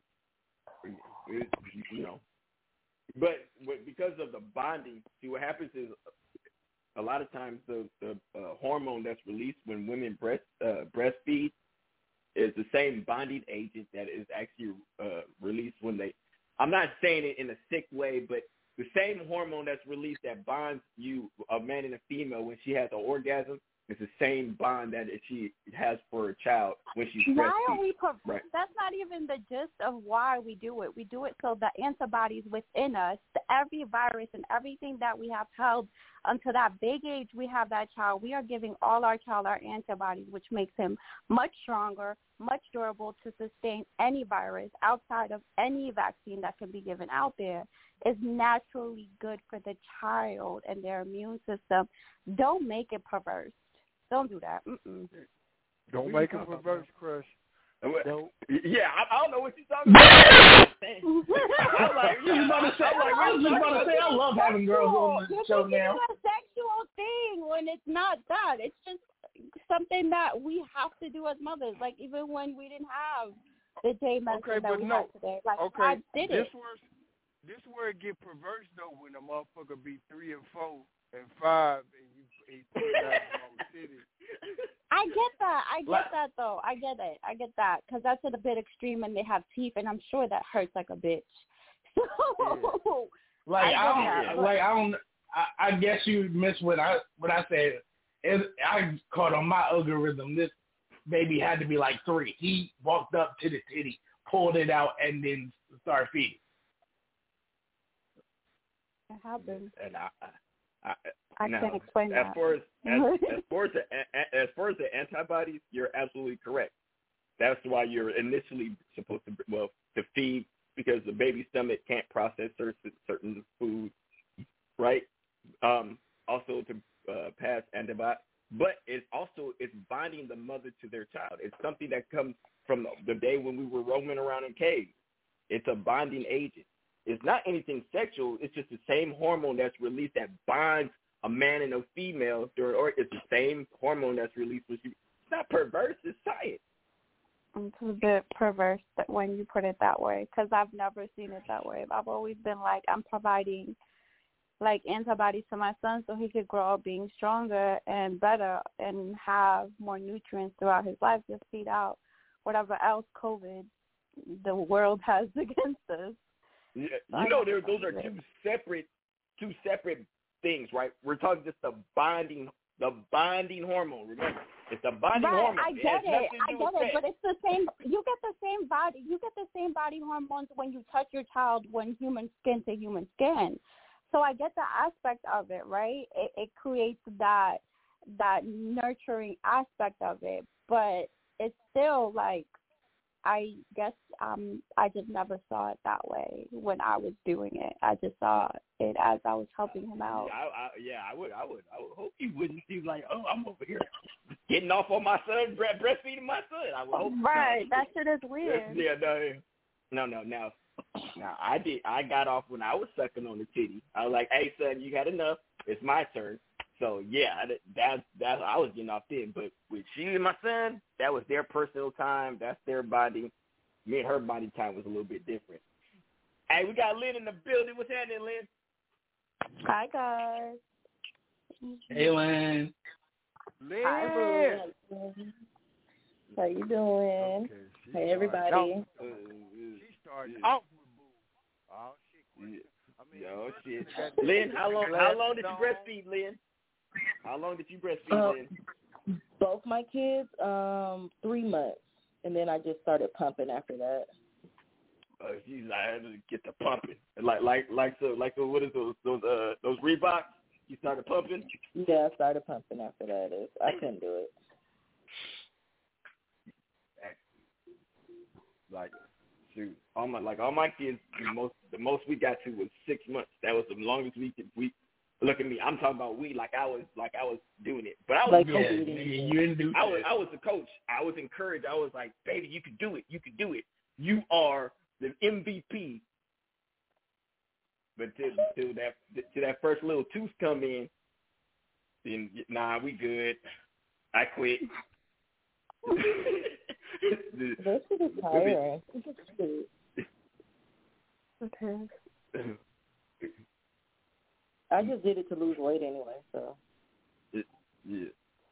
But because of the bonding, see what happens is a lot of times the hormone that's released when women breastfeed is the same bonding agent that is actually released when they. I'm not saying it in a sick way, but the same hormone that's released that bonds you, a man and a female, when she has an orgasm, is the same bond that she has for a child when she's breastfeeding. Why are we? Right. That's not even the gist of why we do it. We do it so the antibodies within us, every virus and everything that we have held until that big age we have that child, we are giving all our child our antibodies, which makes him much stronger, much durable to sustain any virus outside of any vaccine that can be given out there. Is naturally good for the child and their immune system. Don't make it perverse. Don't do that. Mm-mm. Don't make it perverse, Crush. Yeah, I don't know what you're talking about. I love having girls on the show now. It's a sexual thing when it's not that. It's just something that we have to do as mothers. Like even when we didn't have the day medicine that we have today. Like I did it. This where it get perverse though when a motherfucker be 3 and 4 and 5 and you put that on the city. I get that. I get that though. I get it. I get that because that's a bit extreme and they have teeth and I'm sure that hurts like a bitch. So, I guess you missed what I said. I caught on my algorithm. This baby had to be like 3. He walked up to the titty, pulled it out, and then started feeding. It happens. And I can't explain that. As far as the antibodies, you're absolutely correct. That's why you're initially supposed to feed because the baby's stomach can't process certain foods, right? Also to pass antibiotics, but it's binding the mother to their child. It's something that comes from the day when we were roaming around in caves. It's a bonding agent. It's not anything sexual. It's just the same hormone that's released that binds a man and a female, or it's the same hormone that's released when it's not perverse. It's science. It's a bit perverse that when you put it that way, because I've never seen it that way. I've always been like, I'm providing like antibodies to my son so he could grow up being stronger and better and have more nutrients throughout his life to feed out whatever else COVID the world has against us. Yeah, those are two separate things, right? We're talking just the bonding hormone. Remember, it's the bonding hormone. I get it, but it's the same. You get the same body hormones when you touch your child when human skin to human skin. So I get the aspect of it, right? It creates that nurturing aspect of it, but it's still like. I guess I just never saw it that way when I was doing it. I just saw it as I was helping him out. I would hope you wouldn't seem like, oh, I'm over here getting off on my son, breastfeeding my son. I would hope. Right, that shit is weird. No. Now, Now, I got off when I was sucking on the titty. I was like, hey, son, you had enough. It's my turn. So, yeah, that's I was getting off then. But with she and my son, that was their personal time. That's their body. Me and her body time was a little bit different. Hey, we got Lynn in the building. What's happening, Lynn? Hi, guys. Hey, Lynn. Lynn. Hi, Lynn. How you doing? Okay, hey, everybody. She started off with boo. Oh, shit. Oh, shit. Lynn, how long did you breastfeed, Lynn? How long did you breastfeed, Lynn? Both my kids, 3 months. And then I just started pumping after that. You had to get the pumping, like what is those Reeboks? You started pumping. Yeah, I started pumping after that. I couldn't do it. Like, shoot, all my kids, the most we got to was 6 months. That was the longest we look at me. I'm talking about like I was doing it, but I was you didn't do. I was the coach. I was encouraged. I was like, baby, you can do it. You can do it. You are the MVP. But till that first little tooth come in, then we good. I quit. This is tiring. Okay. I just did it to lose weight anyway, so. Yeah.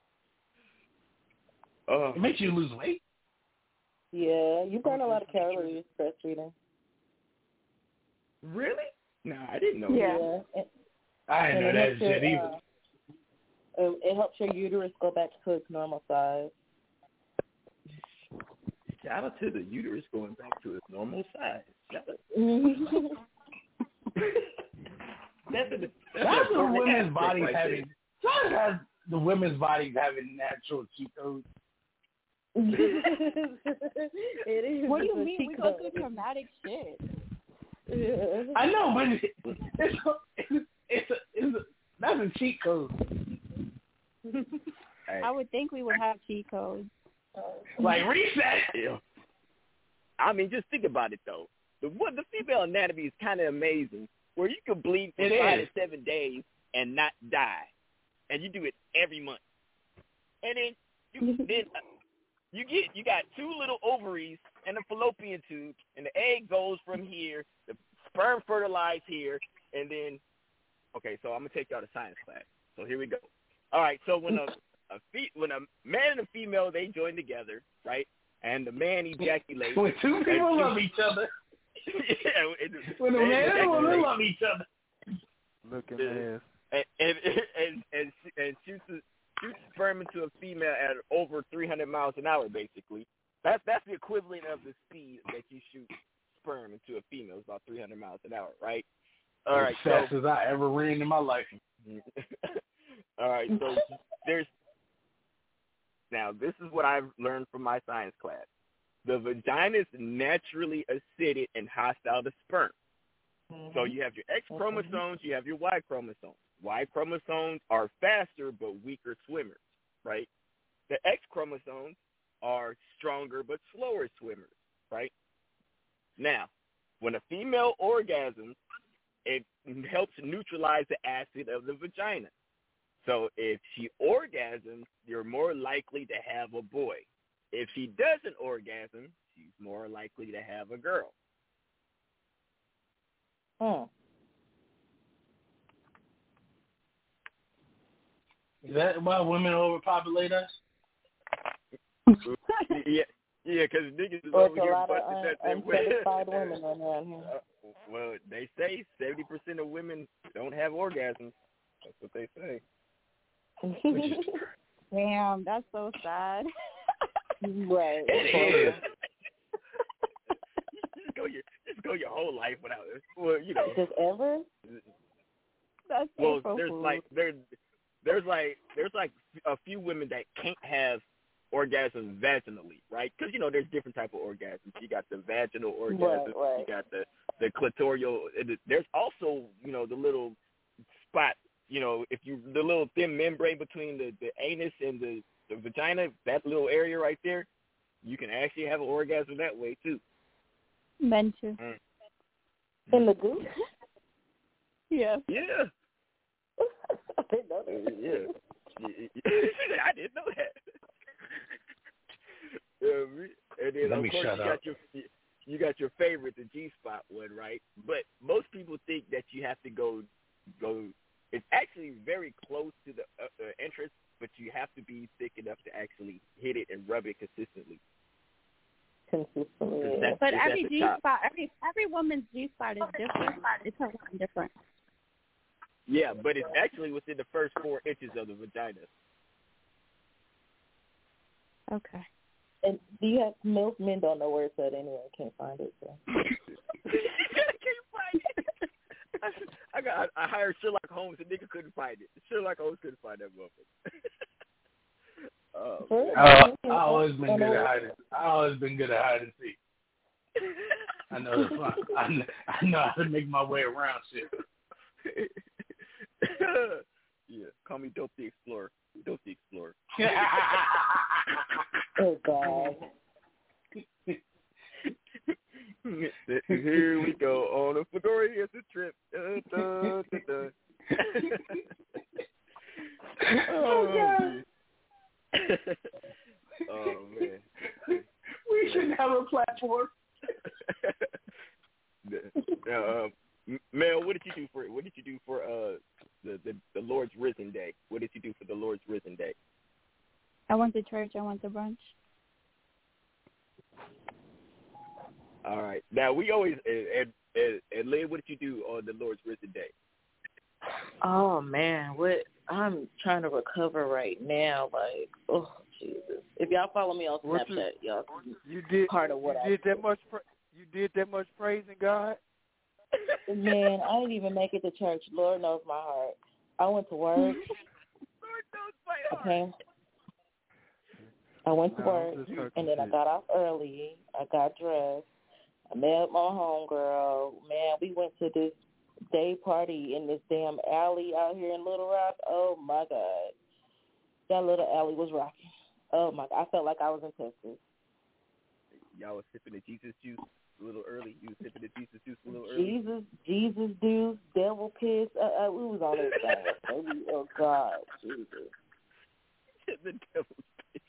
It makes you lose weight? Yeah, you burn a lot of calories breastfeeding. Really? No, I didn't know that. I didn't know that shit either. It helps your uterus go back to its normal size. Shout out to the uterus going back to its normal size. Shout out. That's the women's bodies having. Has the women's bodies having natural cheat codes. It is. What do you mean? We go through traumatic shit. I know, but that's a cheat code. I would think we would have cheat codes. Like reset. Yeah. I mean, just think about it though. The female anatomy is kind of amazing, where you can bleed for 5 to 7 days and not die, and you do it every month, and then you got 2 little ovaries and a fallopian tube, and the egg goes from here, the sperm fertilized here, and then so I'm gonna take y'all to science class. So here we go. All right, so when a man and a female, they join together, right? And the man ejaculates. When 2 people love each other. When a man and a woman love each other. Look at that. And shoots sperm into a female at over 300 miles an hour, basically. That's the equivalent of the speed that you shoot sperm into a female. It's about 300 miles an hour, right? All right. As fast as I ever ran in my life. All right. So this is what I've learned from my science class. The vagina is naturally acidic and hostile to sperm. Mm-hmm. So you have your X chromosomes, you have your Y chromosomes. Y chromosomes are faster but weaker swimmers, right? The X chromosomes are stronger but slower swimmers, right? Now, when a female orgasms, it helps neutralize the acid of the vagina. So if she orgasms, you're more likely to have a boy. If she doesn't orgasm, she's more likely to have a girl. Oh. Is that why women overpopulate us? Yeah, because niggas is or over here busting at their unsatisfied women around here. Well, they say 70% of women don't have orgasms. That's what they say. Damn, that's so sad. Right. It is. Just go your whole life without it. Well, Just ever? That's there's like a few women that can't have orgasms vaginally, right? Because there's different type of orgasms. You got the vaginal orgasm, right. You got the clitoral. There's also the little spot. The little thin membrane between the anus and the vagina, that little area right there, you can actually have an orgasm that way too. Men too. In the goose? Yeah. Yeah. I didn't know that. Yeah. I didn't know that. And then, of course, you got your favorite, the G-spot one, right? But most people think that you have to go. It's actually very close to the entrance, but you have to be thick enough to actually hit it and rub it consistently. But every G-spot, every woman's G-spot is different. It's a lot different. Yeah, but it's actually within the first 4 inches of the vagina. Okay. And do you have MILF? Men don't know where it's at anyway. Can't find it. So. Can't find it. I hired Sherlock Holmes. The nigga couldn't find it. Sherlock Holmes couldn't find that motherfucker. I always been good at hide and seek. I know that's fun. I know how to make my way around shit. Yeah, call me Dope the Explorer. Dope the Explorer. Oh God. Here we go on a glorious trip. Oh God. Oh man. We shouldn't have a platform. Mel, what did you do for the Lord's Risen Day? What did you do for the Lord's Risen Day? I went to church. I went to brunch. All right. Now we always and Lynn, what did you do on the Lord's Risen Day? Oh man, I'm trying to recover right now. Like, oh Jesus! If y'all follow me on Snapchat, y'all you did part of what you did that much. You did that much praising God. Man, I didn't even make it to church. Lord knows my heart. I went to work. Lord knows my heart. Okay. I went to work, and then I got off early. I got dressed. I met my homegirl. Man, we went to this day party in this damn alley out here in Little Rock. Oh, my God. That little alley was rocking. Oh, my God. I felt like I was in Texas. Y'all was sipping the Jesus juice a little early. You was sipping the Jesus juice a little early. Jesus juice, devil piss. We was on this thing. Baby. Oh, God. Jesus. The devil's piss.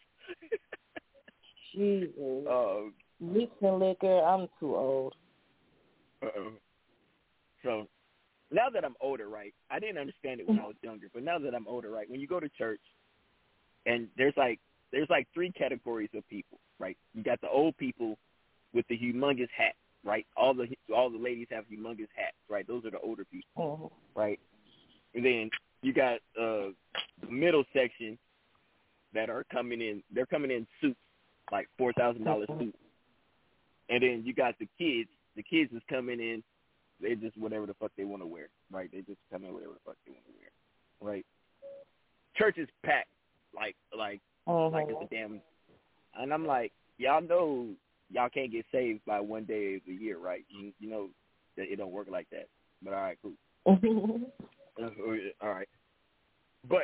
Jesus. Mixing liquor, I'm too old. So now that I'm older, right, I didn't understand it when I was younger, but now that I'm older, right, when you go to church, and there's like 3 categories of people, right? You got the old people with the humongous hat, right? All the ladies have humongous hats, right? Those are the older people, right? And then you got the middle section that are coming in. They're coming in suits, like $4,000 suits. And then you got the kids. The kids is coming in. They just whatever the fuck they want to wear, right? They just come in whatever the fuck they want to wear, right? Church is packed, like it's a damn. And I'm like, y'all know y'all can't get saved by one day of the year, right? You know that it don't work like that. But all right, cool. All right. But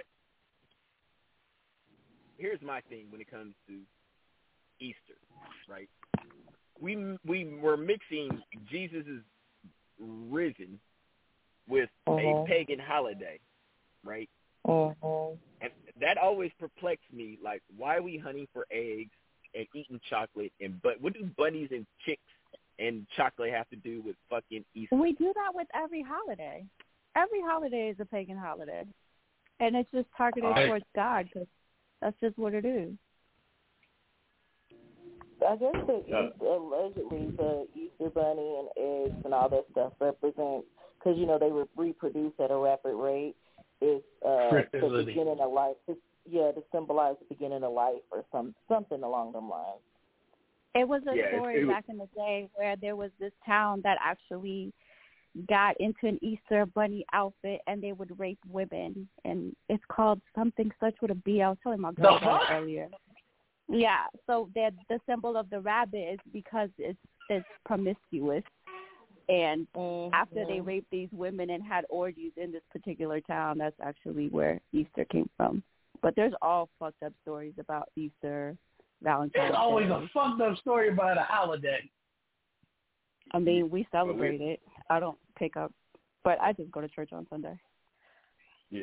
here's my thing when it comes to Easter, right? We were mixing Jesus' risen with a pagan holiday, right? And that always perplexed me. Like, why are we hunting for eggs and eating chocolate? But what do bunnies and chicks and chocolate have to do with fucking Easter? We do that with every holiday. Every holiday is a pagan holiday, and it's just targeted towards God because that's just what it is. I guess allegedly the Easter bunny and eggs and all that stuff represent, because, you know, they reproduce at a rapid rate. It's the beginning of life. To symbolize the beginning of life or something along them lines. It was a story back in the day where there was this town that actually got into an Easter bunny outfit and they would rape women. And it's called something such with a B. I was telling my girl about it earlier. Yeah, so the symbol of the rabbit is because it's promiscuous. And after they raped these women and had orgies in this particular town, that's actually where Easter came from. But there's all fucked up stories about Easter, Valentine's Day. There's always a fucked up story about a holiday. I mean, we celebrate it. I don't pick up, but I just go to church on Sunday. Yeah.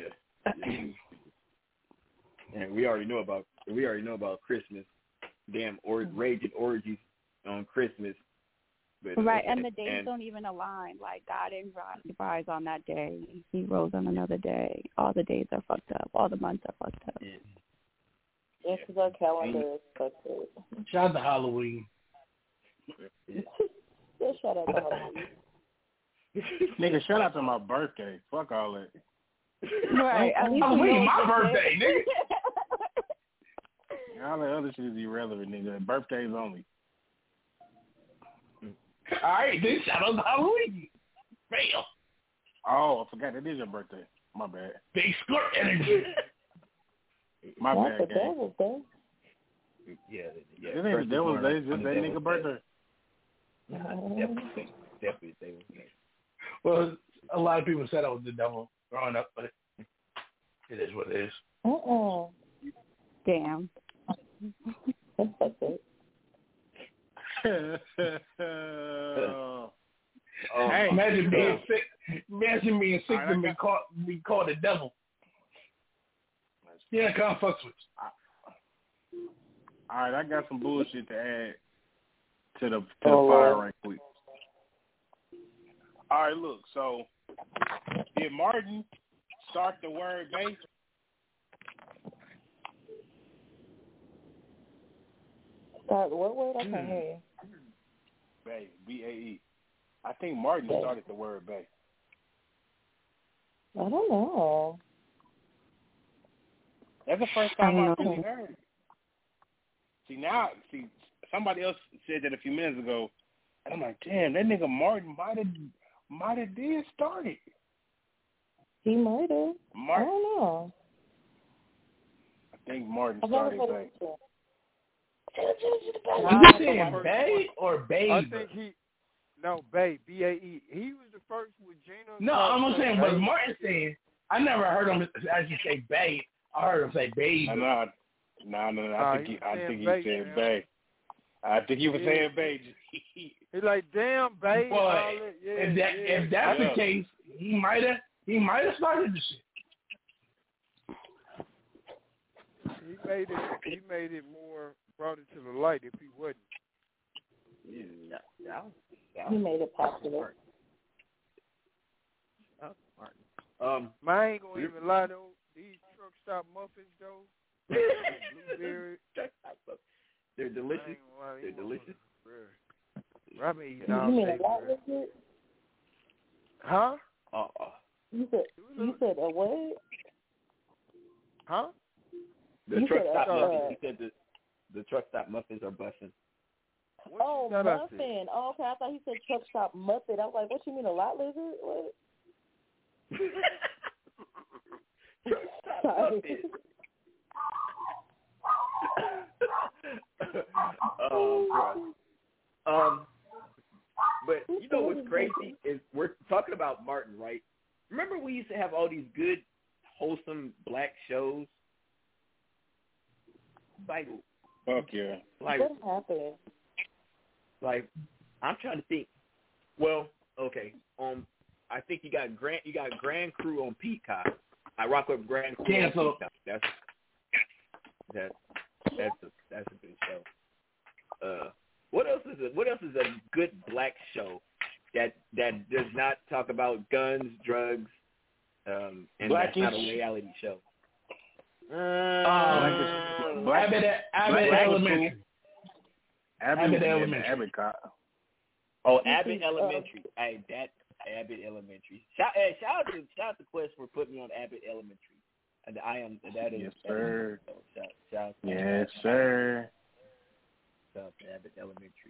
And we already know about Christmas. Damn, raging orgies on Christmas. But, right, and the days don't even align. Like, God didn't rise on that day. He rose on another day. All the days are fucked up. All the months are fucked up. Yeah, because our calendar is fucked up. Shout out to Halloween. Yeah, shout out to Halloween. Nigga, shout out to my birthday. Fuck all that. Right. Halloween, my birthday, nigga. All the other shit is irrelevant, nigga. Birthdays only. All right, then shout out to Halloween. Bam. Oh, I forgot it is your birthday. My bad. Big squirt energy. My bad, That gang. was that. Yeah. That was just that nigga birthday. Definitely. Well, a lot of people said I was the devil growing up, but it is what it is. Damn. Hey, imagine being sick. Imagine being sick and be called the devil. Yeah, kind of fucks with you. All right, I got some bullshit to add to the fire right quick. All right, look. So, did Martin start the word bae? Start what word? I can't hear you. Bae, B-A-E. I think Martin started the word bae. I don't know. That's the first time I've really heard it. See, somebody else said that a few minutes ago, and I'm like, damn, that nigga Martin might have did start it. He might have. I don't know. I think Martin started bae. You saying bae or babe? I think bae, B-A-E. He was the first with Gina. No, I'm saying, but Martin saying, I never heard him actually say bae. I heard him say babe. No. I think he said bae. I think he was saying bae. He's like, damn, bae. But if that's the case, he might have started the shit. He made it more, brought it to the light if he wouldn't. Yeah. He made it popular. I ain't gonna even lie though. These truck stop muffins though, blueberry, they're delicious. They're delicious. I mean, you mean a lot with it? Huh? You said a what? Huh? The truck stop muffins. He said the truck stop muffins are busting. Muffin. Oh, okay. I thought he said truck stop muffin. I was like, what you mean, a lot lizard? What? Truck stop muffin. Oh, bro. But you know what's crazy is we're talking about Martin, right? Remember we used to have all these good, wholesome black shows? Like, fuck yeah. What happened? Like, I'm trying to think. Well, okay. I think you got Grand Crew on Peacock. I rock with Grand Crew on Peacock. That's a good show. What else is a good black show that does not talk about guns, drugs, and that's not a reality show? Abbott Elementary. Abbott Elementary. Oh, Abbott Elementary. Hey, that Abbott Elementary. Shout out to Quest for putting me on Abbott Elementary. And that is yes, sir. Shout yes, sir. Shout out to Abbott Elementary.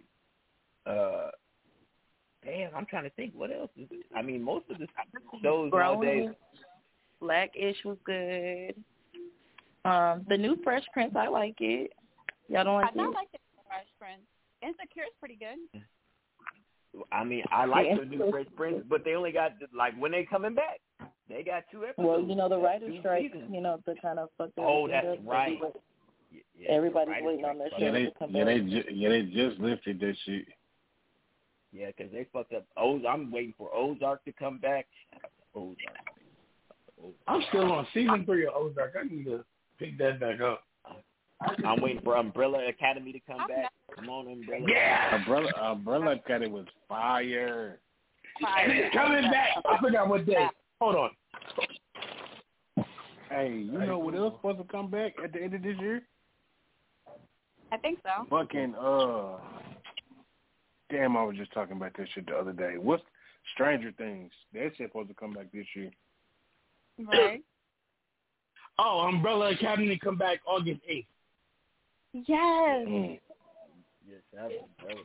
Damn, I'm trying to think. What else is it? I mean, most of the shows nowadays. Black-ish was good. The new Fresh Prince, I like it. Y'all don't like it? I like the Fresh Prince. Insecure is pretty good. I mean, I like the new Fresh Prince, but they only got, when they coming back, they got 2 episodes. Well, the writer's strike, the kind of fucked up. Oh, that's right. Everybody's waiting on their show to come back. They just lifted that shit. Yeah, because they fucked up. I'm waiting for Ozark to come back. Ozark. I'm still on season 3 of Ozark. I need to pick that back up. I'm waiting for Umbrella Academy to come back. Come on, Umbrella. Yeah, Umbrella Academy was fire. And it's coming back. I forgot what day. Hold on. Hey, you know what else supposed to come back at the end of this year? I think so. Fucking damn! I was just talking about this shit the other day. What's Stranger Things? That shit supposed to come back this year. Right. Oh, Umbrella Academy come back August 8th. Yes. Yes, that was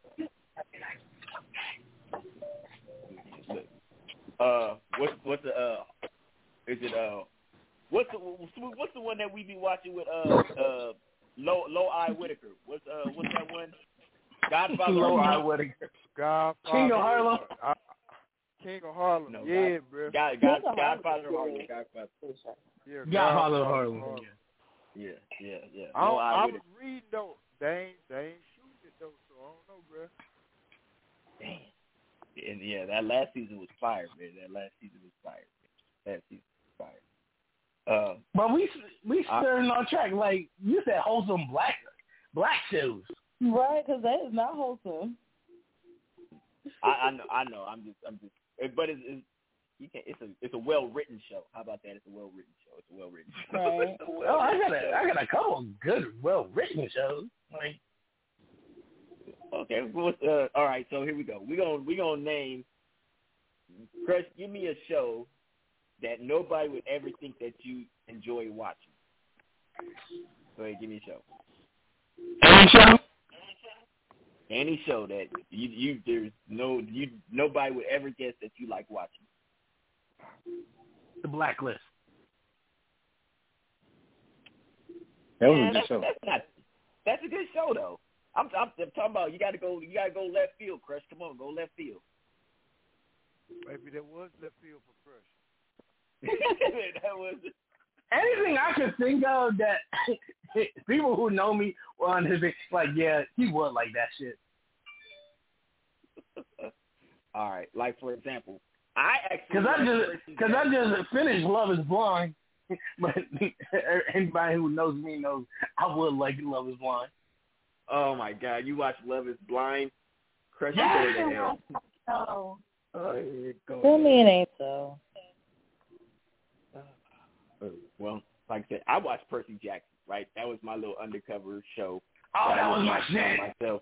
what's the is it what's the one that we be watching with Lo-I Whitaker? What's that one? Godfather. Lo-I Whitaker. Godfather. King of Harlem. King of Harlem. No, yeah, bro. Godfather of Harlem. Godfather of Harlem. Yeah. I was reading though. They ain't shooting it though, so I don't know, bro. Damn. And yeah, that last season was fire, man. But we starting on track. Like you said, wholesome black shows. Right, because that is not wholesome. I know. I'm just. But it's a well written show. How about that? It's a well written show. Right. Oh, I got a couple of good well written shows. Like. Okay. All right. So here we go. We gonna name. Chris, give me a show that nobody would ever think that you enjoy watching. Go ahead, give me a show. Any show that nobody would ever guess that you like watching. The Blacklist. That was a good show. That's a good show though. I'm talking about you gotta go left field, Crush. Come on, go left field. Maybe there was left field for Crush. That was anything I could think of that people who know me will understand. Like, yeah, he would like that shit. All right, like for example, I just finished Love Is Blind, but anybody who knows me knows I would like Love Is Blind. Oh my God, you watch Love Is Blind? Crush, Yeah. you go to hell. Oh. Tell me it ain't so. Well, like I said, I watched Percy Jackson, right? That was my little undercover show. Oh, that was my shit. Myself.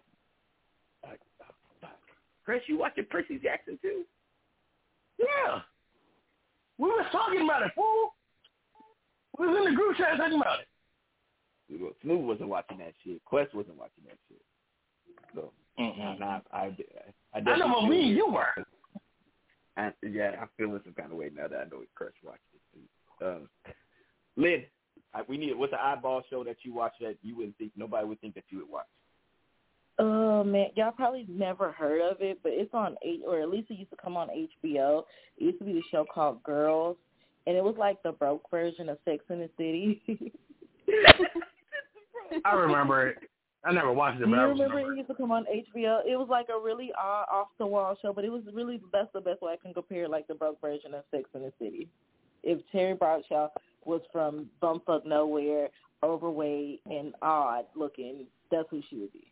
Chris, you watching Percy Jackson too? Yeah. We was talking about it, fool. We was in the group chat talking about it. Smooth wasn't watching that shit. Quest wasn't watching that shit. So, I know what me and you were. I'm feeling some kind of way now that I know Chris watched it. Lynn, what's an eyeball show that you watch that you wouldn't think nobody would think that you would watch? Man, y'all probably never heard of it, but it's on or at least it used to come on HBO. It used to be the show called Girls, and it was like the broke version of Sex and the City. I remember it. I never watched it, but Do you I remember remember it used to come on HBO? It was like a really off the wall show, but it was really that's the best way I can compare like the broke version of Sex and the City. If Terry Bradshaw was from bumfuck nowhere, overweight and odd looking, that's who she would be.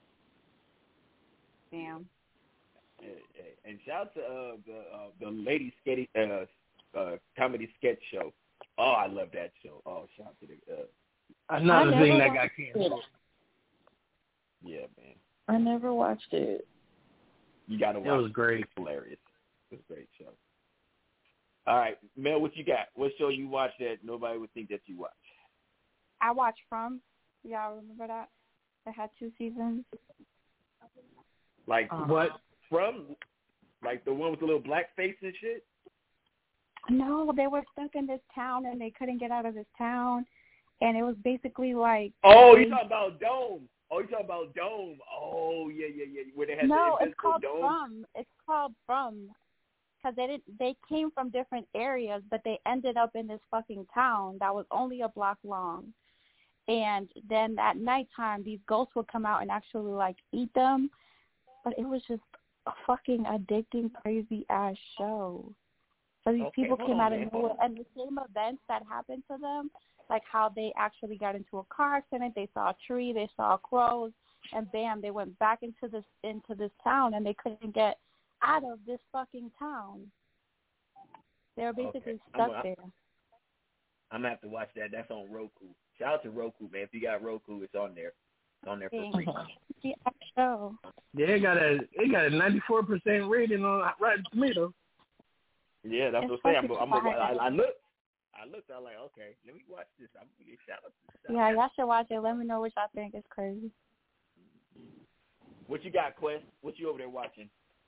Damn. And shout out to the Lady Sketty comedy sketch show. Oh, I love that show. Oh, shout out to the another thing that got canceled. Yeah, man. I never watched it. You gotta watch it. It was great. It's hilarious. It's a great show. All right, Mel, what you got? What show you watch that nobody would think that you watch? I watched From. Y'all remember that? It had 2 seasons. Like what? From? Like the one with the little black face and shit? No, they were stuck in this town and they couldn't get out of this town. And it was basically like... Oh, you talking about Dome. Oh, yeah. Where they had no, the it's called dome. From. It's called From. Because they came from different areas, but they ended up in this fucking town that was only a block long. And then at nighttime, these ghosts would come out and actually, like, eat them. But it was just a fucking addicting, crazy ass show. So these people came out of nowhere, and the same events that happened to them, like how they actually got into a car accident, they saw a tree, they saw crows, and bam, they went back into this town, and they couldn't get out of this fucking town. They were basically stuck there. I'm gonna have to watch that. That's on Roku. Shout out to Roku, man. If you got Roku, it's on there. It's on there for free. Show. Yeah, it got a 94% rating on Rotten Tomatoes. Yeah, that's what I'm saying. I looked. I was like, okay, let me watch this. I'm gonna get shout out to this. Yeah, y'all should watch it. Let me know what y'all think. It's crazy. What you got, Quest? What you over there watching?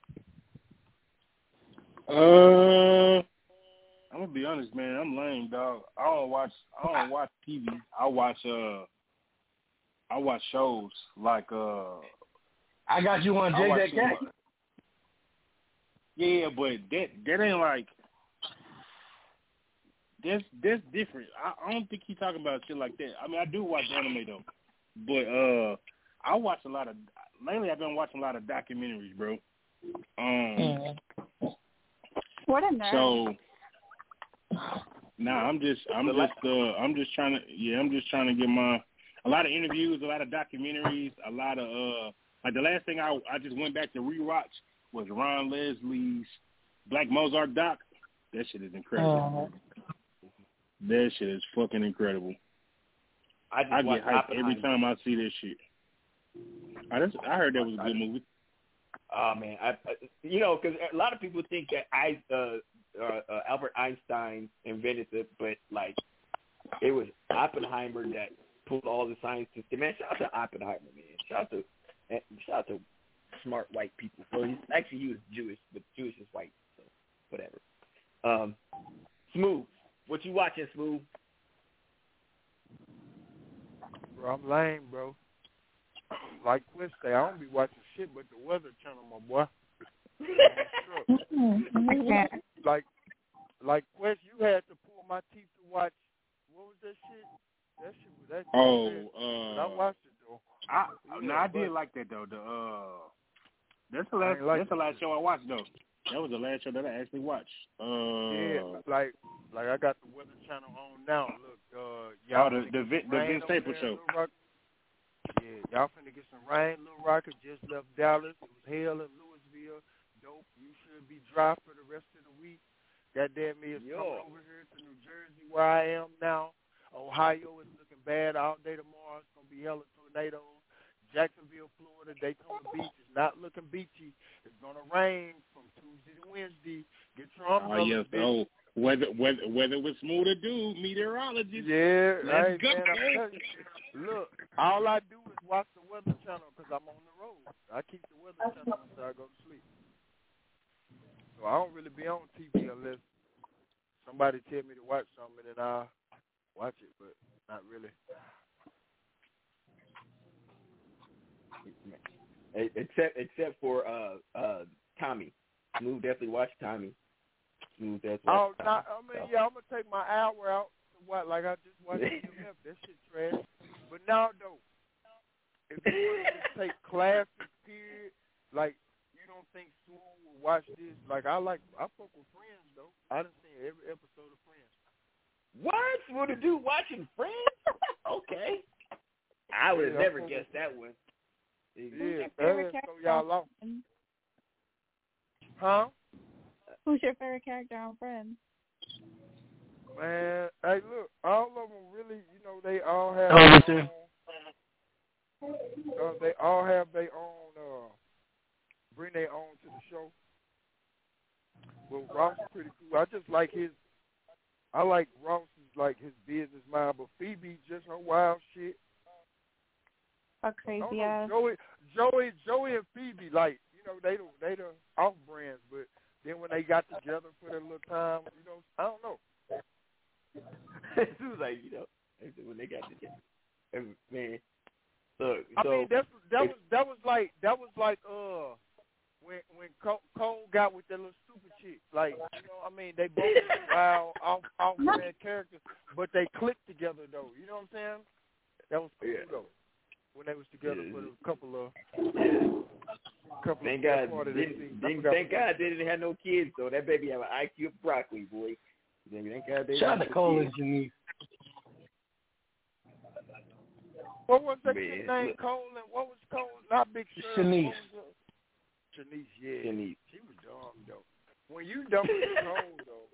I'm gonna be honest, man. I'm lame, dog. I don't watch TV. I watch shows like I got you on JJK. Yeah, but that ain't like that's different. I don't think he's talking about shit like that. I mean, I do watch anime though, but I watch a lot of. Lately, I've been watching a lot of documentaries, bro. What a nerd. So. Nah, I'm just trying to get a lot of interviews, a lot of documentaries, a lot of like the last thing I just went back to rewatch was Ron Leslie's Black Mozart doc. That shit is incredible. That shit is fucking incredible. I get hyped every time I see this shit. I heard that was a good movie. Oh man, because a lot of people think that Albert Einstein invented it, but like it was Oppenheimer that pulled all the science system. Man, shout out to Oppenheimer, man. Shout out to smart white people. So he was Jewish, but Jewish is white, so whatever. Smooth, what you watching, Smooth? Bro, I'm lame, bro. Like Quest say, I don't be watching shit but the Weather Channel, my boy. Like Quest, you had to pull my teeth to watch. What was that shit? That shit was that. I watched it though. I did like that though. That's the last show I watched though. That was the last show that I actually watched. Yeah, like I got the Weather Channel on now. Look, y'all. The Vince Staples show. Yeah, y'all finna get some rain. Little Rocket just left Dallas. It was hell in Louisville. Dope. You should be dry for the rest of the week. Goddamn me, it's coming over here to New Jersey where I am now. Ohio is looking bad all day tomorrow. It's going to be hella tornadoes. Jacksonville, Florida, Daytona Beach is not looking beachy. It's going to rain from Tuesday to Wednesday. Get your umbrella, bitch. Weather was smooth to do, meteorologist. Yeah, let's go. Man, look, all I do is watch the Weather Channel because I'm on the road. I keep the Weather Channel until I go to sleep. So I don't really be on TV unless somebody tell me to watch something and then I'll watch it, but not really. Except for Tommy. Smooth definitely watch Tommy. I'm gonna take my hour out to watch. Like I just watched EMF. That shit trash. But now though, if you want to take classes, period, like you don't think Smooth will watch this? Like I fuck with Friends though. I done seen every episode of Friends. What? What to do watching Friends? Okay. I would have never guessed that one. Yeah, so y'all off. Huh? Who's your favorite character on Friends? Man, hey, look, all of them really, they all have they all have their own, bring their own to the show. Well, Ross is pretty cool. I just like I like Ross's, like, his business mind, but Phoebe, just her wild shit. A crazy ass. Joey and Phoebe, like, they the off brands, but then when they got together for their little time, I don't know. It was like, when they got together, man. Look, I mean, that was like when Cole got with that little stupid chick, like, they both wild off brand characters, but they clicked together though. You know what I'm saying? That was cool though. when they was together for a couple of. Thank God they didn't have no kids, so that baby have an IQ of broccoli, boy. Thank God they shout out to Cole and Shanice. What was that kid's name? Cole and what was Cole? Not Big Sur. Shanice. Shanice, yeah. Shanice. She was dumb though. When you dumb as Cole though.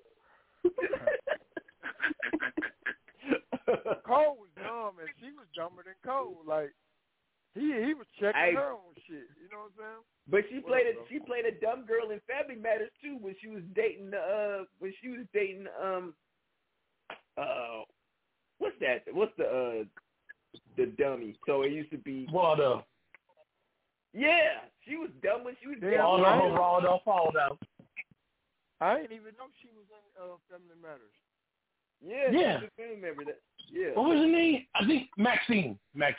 Cole was dumb and she was dumber than Cole. Like he was checking her on shit. You know what I'm saying? But she played a dumb girl in Family Matters too when she was dating what's that? What's the dummy? So it used to be Waldo. Yeah, she was dumb when she was Waldo. I didn't even know she was in Family Matters. Yeah. She was a family member. Yeah. What was her name? I think Maxine. Man,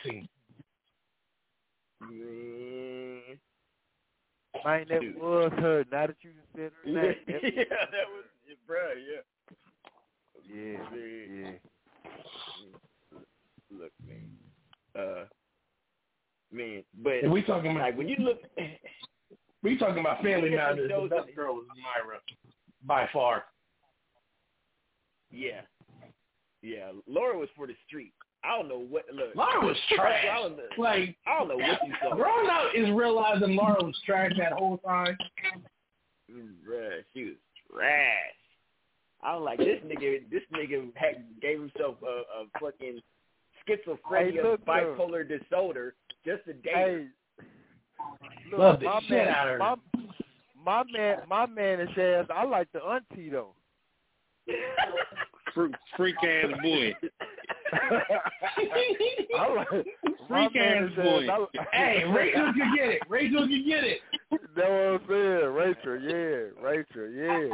that was her. Now that you said her name. Yeah, that was bro. Yeah. Look, man, but we talking about like when you look. We talking about Family Matters. The best girl was Myra, by far. Yeah. Laura was for the street. I don't know what. Look, Laura was trash. I don't know what you saw. Growing up is realizing Laura was trash that whole time. Bruh, she was trash. I was like, this nigga gave himself a fucking schizophrenia, bipolar disorder just to date her. Look, love the shit out of her. My man is ass. I like the auntie though. Freak ass boy. I like freak ass boy. Hey, Rachel can get it. That's what I'm saying. Rachel, yeah.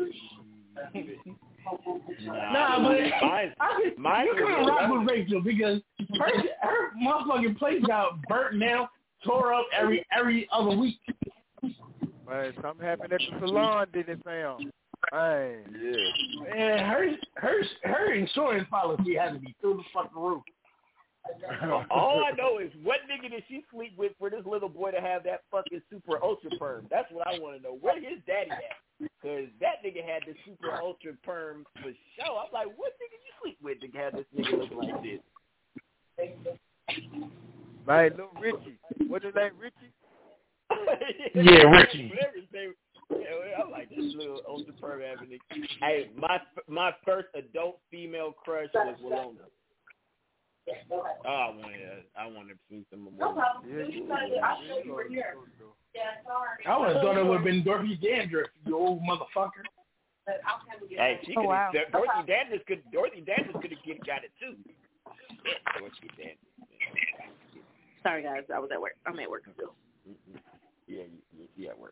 Nah, but you couldn't rock with Rachel because her motherfucking place got burnt down, tore up every other week. Man, something happened at the salon, didn't it, fam? Man, yeah. And her insurance policy had to be through the fucking roof. All I know is what nigga did she sleep with for this little boy to have that fucking super ultra perm? That's what I want to know. Where his daddy at? Because that nigga had the super ultra perm for sure. I'm like, what nigga you sleep with to have this nigga looking like this? Man, little Richie. What's his name, Richie? Yeah, Richie. I'm like, this little ultra perm having it. Hey, my first adult female crush was Walona. Oh, I want to see some more. I would have thought it would have been Dorothy Dandridge, you old motherfucker. Hey, she could have. Dorothy Dandridge could have got it too. Dorothy Dandridge. Sorry guys, I was at work. I'm at work still. Yeah, she at work.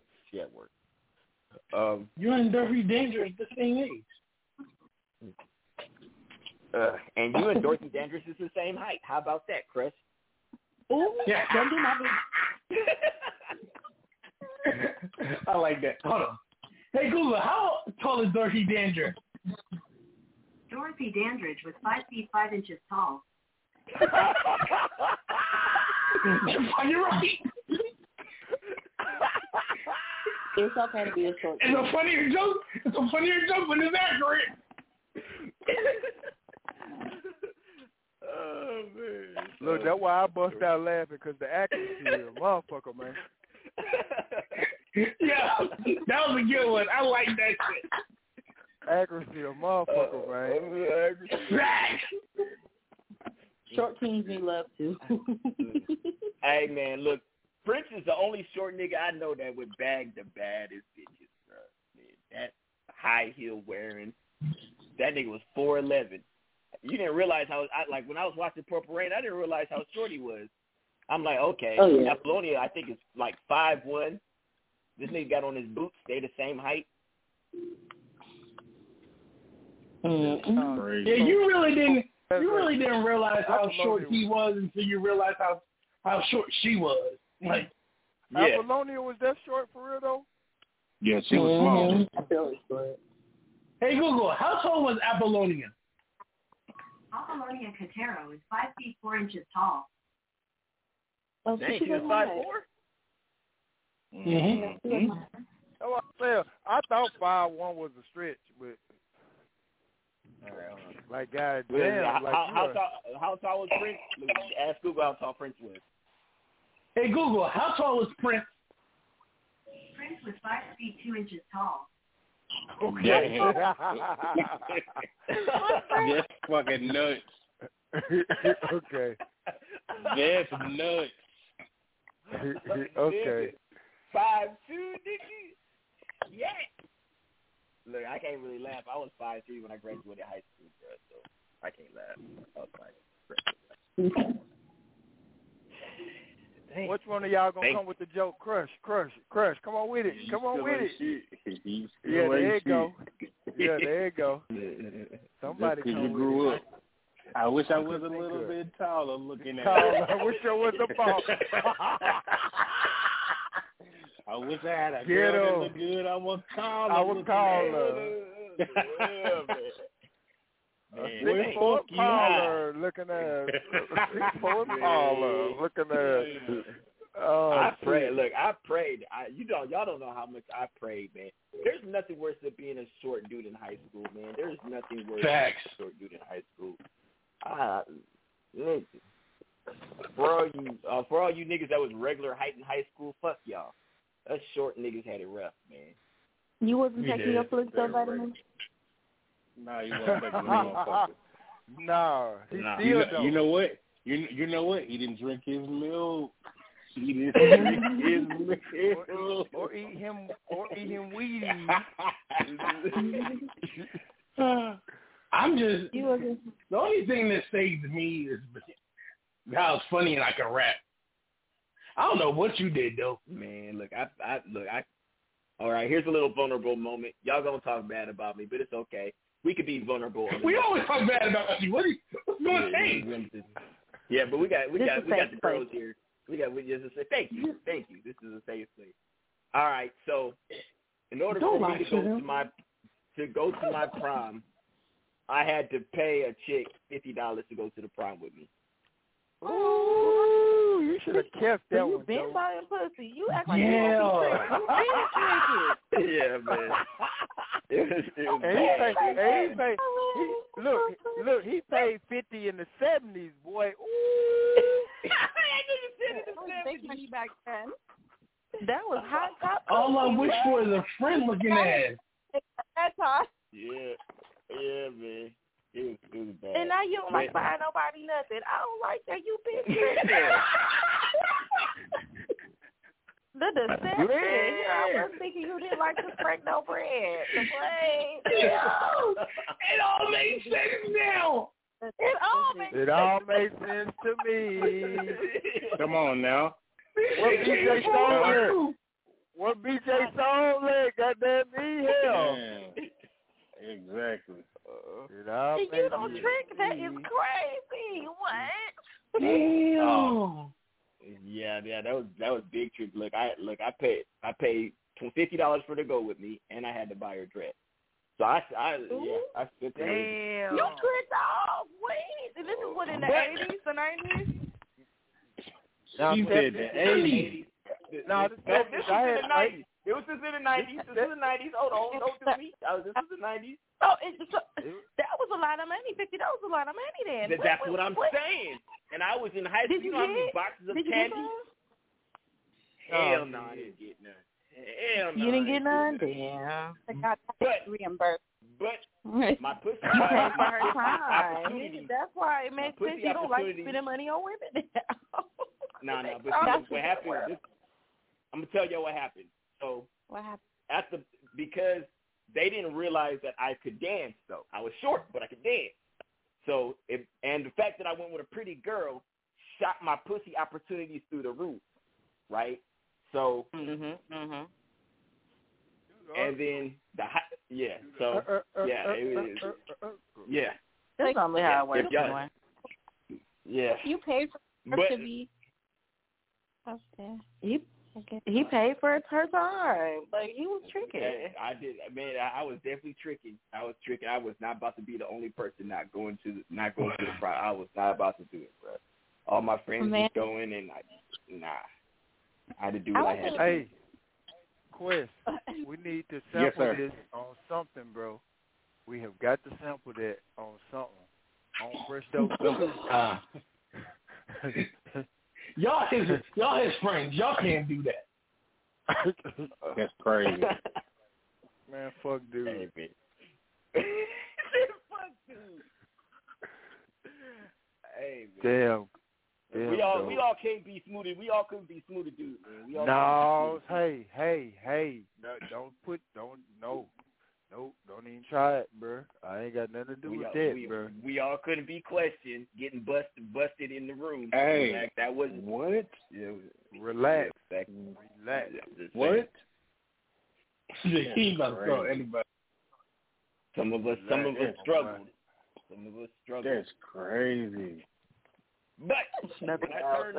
You and Dorothy Dandridge the same age. And you and Dorothy Dandridge is the same height. How about that, Chris? Ooh, yeah. I like that. Hold on. Hey, Google, how tall is Dorothy Dandridge? Dorothy Dandridge was 5 feet 5 inches tall. You're right. It's okay to be a short. It's a funnier joke when it's accurate. Oh, man. Look, that's why I bust out laughing, because the accuracy is a motherfucker, man. Yeah, that was a good one. I like that shit. Accuracy a motherfucker, man. Short kings need love, too. Hey, man, look, Prince is the only short nigga I know that would bag the baddest bitches, bro. Man, that high heel wearing, that nigga was 4'11". You didn't realize when I was watching Purple Rain, I didn't realize how short he was. I'm like, okay, Apollonia, I think, is like 5'1". This nigga got on his boots, they the same height. Mm-hmm. Yeah, you really didn't realize how short he was until you realized how short she was. Like, yeah. Apollonia was that short for real though? Yeah, she was small. Hey Google, how tall was Apollonia? Apollonia Catero is 5 feet 4 inches tall. Oh, Dang, she was 5'4"? Mm-hmm. Oh, I thought 5'1" was a stretch, but like God damn, how tall was Prince? Ask Google how tall Prince was. Hey Google, how tall was Prince? Prince was 5 feet 2 inches tall. Okay. That's fucking nuts. Okay. That's nuts. Okay. 5'2", nigga. Yeah. Look, I can't really laugh. I was 5'3" when I graduated high school, bro, so I can't laugh. I was 5'3". Which one of y'all gonna come with the joke? Crush. Come on with it. Yeah, there you go. Yeah, there you go. Somebody come you with grew it. up. I wish I was a little bit taller looking at I wish I was a ball. I wish I had a girl that looked good. I was taller. I was taller. Man, 6'4" taller, looking at 6'4" taller, looking at. Oh, I prayed. Look, I prayed. Y'all don't know how much I prayed, man. There's nothing worse than being a short dude in high school, man. There's nothing worse than being a short dude in high school. For all you niggas that was regular height in high school, fuck y'all. Us short niggas had it rough, man. You wasn't taking your Flintstone vitamins? No, you wasn't taking them motherfuckers. No, You know what? You know what? He didn't drink his milk. He didn't drink his milk. Or eat him Wheaties. I'm just the only thing that saves me is how it's funny and I can rap. I don't know what you did though. Man, look, I all right, here's a little vulnerable moment. Y'all gonna talk bad about me, but it's okay. We could be vulnerable. We always talk bad about you. What's going to change? Yeah, but we got the girls here. We just say thank you. This is a safe place. All right, so in order for me to go to my prom, I had to pay a chick $50 to go to the prom with me. Ooh, you should have kept that one. You been buying pussy. You act like you been Yeah, man. Look, he paid 50 in the 70s, boy. Ooh. Big money back then. That was hot top. All I wish for is a friend looking ass. That's hot. Yeah, man. It was bad. And now you don't like buying nobody nothing. I don't like that. You been tripping. The deception. I was thinking you didn't like to break no bread. The blame. It all makes sense now. It all makes sense to me. Come on now. What BJ song let? Goddamn me hell. Exactly. You don't trick. That is crazy. What? Damn. Yeah, that was big trick. Look, I paid $50 for to go with me, and I had to buy her dress. So I spent. Damn. You tricked off. Wait, and this is what in the 80s, the 90s. She said the 80s. No, this was in the 90s. It was just in the 90s. This is the 90s. Hold on, don't do me. This is the 90s. Oh, that was a lot of money. $50 was a lot of money then. That's what I'm saying. And I was in high school. You know how many boxes of candy? Hell no, I didn't get none. Hell no. You didn't get none? Damn. I got reimbursed. But my pussy. You paid for her time. That's why it makes sense you don't like spending money on women now. No, but what happened? I'm gonna tell you what happened. So what happened? Because they didn't realize that I could dance, though. I was short, but I could dance. So, and the fact that I went with a pretty girl shot my pussy opportunities through the roof, right? So, and then That's normally how it works. Yeah. You paid for her to be. Okay. He paid for her time. Like, he was tricking. I did. Man, I was definitely tricking. I was not about to be the only person not going to the prom. I was not about to do it, bro. All my friends was going, and Nah. I had to do what I had to do. Hey, Quest, we need to sample this on something, bro. We have got to sample that on something. On Fresh Dope. Y'all his friends. Y'all can't do that. That's crazy. Man, fuck dude. Hey, fuck dude. Hey, man. Damn. We all can't be Smoothie. We all couldn't be Smoothie dude, man. We all no, hey. Don't even try it, bro. I ain't got nothing to do with that, bro. We all couldn't be questioned, getting busted in the room. Hey, like, that was what? Yeah, relax. Relax. What? He about to throw anybody. Some of us struggled. Some of us struggled. That's crazy. But when I turned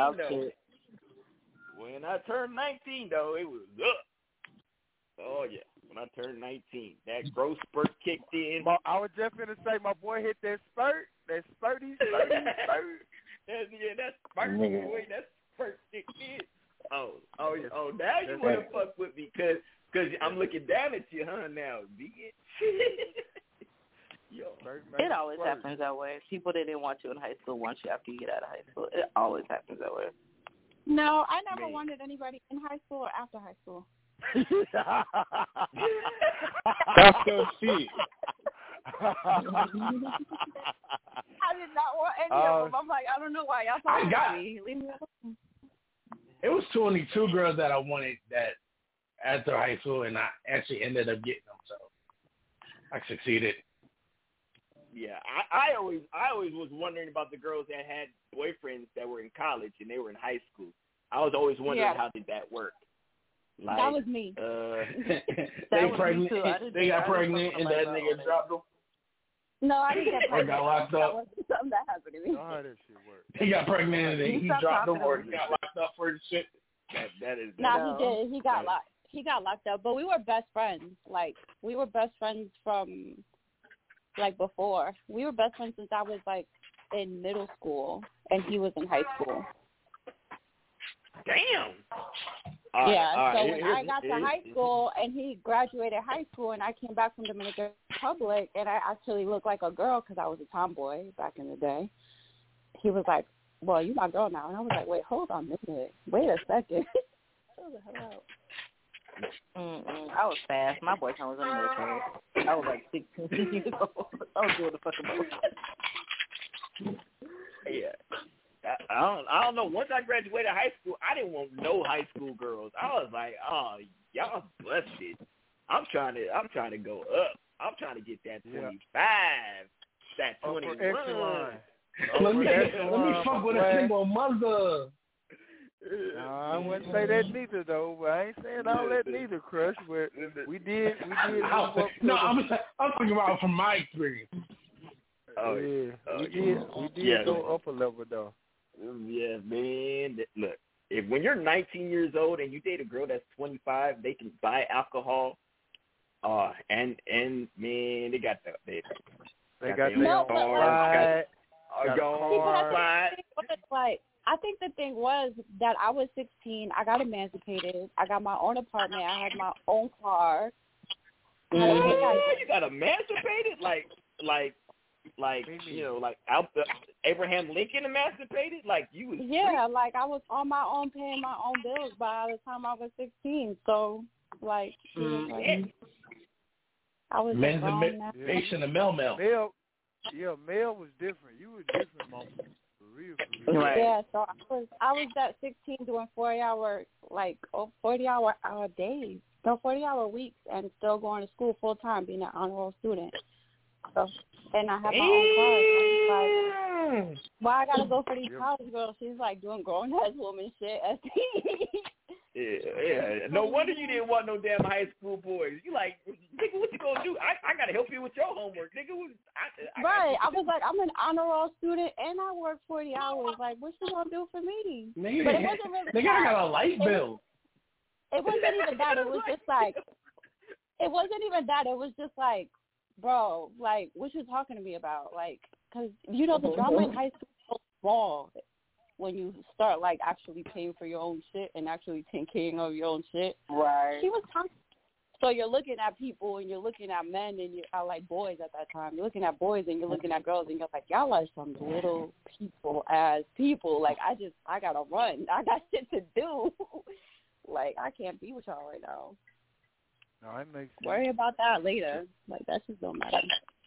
19, though, it was up. Oh, yeah. When I turned 19, that growth spurt kicked in. I was just going to say, my boy hit that spurt. That spurty spurt. That spurt, boy, that spurt kicked in. Oh, now you want to fuck with me because I'm looking down at you, huh, now, bitch. Yo, it always happens that way. People that didn't want you in high school want you after you get out of high school. It always happens that way. No, I never wanted anybody in high school or after high school. That's so shit. I did not want any of them. I'm like, I don't know why y'all talking to me. Leave me alone. It was 22 girls that I wanted that after high school, and I actually ended up getting them, so I succeeded. Yeah, I always was wondering about the girls that had boyfriends that were in college and they were in high school. I was always wondering how did that work. Like, that was me. They got pregnant, and that nigga dropped them. No, I didn't get pregnant. Or got locked up. That wasn't something that happened to me. How that shit work? He got pregnant and he dropped them, or he got locked up for the shit. That is. No, he did. He got locked. He got locked up, but we were best friends. Like, we were best friends from, like, before. We were best friends since I was, like, in middle school, and he was in high school. Damn. When I got to high school, and he graduated high school, and I came back from Dominican Republic, and I actually looked like a girl because I was a tomboy back in the day. He was like, well, you my girl now. And I was like, wait, hold on a minute. Wait a second. Chill the hell out. I was fast. My boyfriend was in the military. I was like 16 years old. I was doing the fucking most. Yeah. I don't know. Once I graduated high school, I didn't want no high school girls. I was like, oh, y'all busted. I'm trying to go up. I'm trying to get that 25, that 21. Let me fuck with a single mother. No, I wouldn't say that neither, though. But I ain't saying all that neither, Crush. But we did. No, I'm talking about from my experience. Oh yeah, we did go up a level though. Yeah, man. Look, when you're 19 years old and you date a girl that's 25, they can buy alcohol. And man, they got the I think the thing was that I was 16. I got emancipated. I got my own apartment. I had my own car. You got emancipated? Like you know, like Abraham Lincoln emancipated? Like you was like I was on my own, paying my own bills by the time I was 16. So like, I was emancipation of Mel. Mel was different. You were different, mom. For real. Right. Yeah, so I was at 16 doing 40-hour days. No, 40-hour weeks, and still going to school full time, being an honor roll student. So, and I have my own car. So I was like, why I gotta go for these college girls? She's like doing grown ass woman shit. Yeah. No wonder you didn't want no damn high school boys. You like, nigga, what you gonna do? I gotta help you with your homework, nigga. I was like, I'm an honor roll student and I work 40 hours. Like, what you gonna do for me? Nigga, but it wasn't really. Nigga, I got a light bill. It wasn't even that. It was just like, it wasn't even that. It was just like, bro, like, what you talking to me about? Like, because, you know, the drama in high school is so small. when you start like actually paying for your own shit and actually taking care of your own shit. Right. She was tough. So you're looking at people and you're looking at men and you're like boys at that time. You're looking at boys and you're looking at girls and you're like, y'all are some little people as people. Like, I got to run. I got shit to do. Like, I can't be with y'all right now. No, it makes sense. Worry about that later. Like, that just don't matter.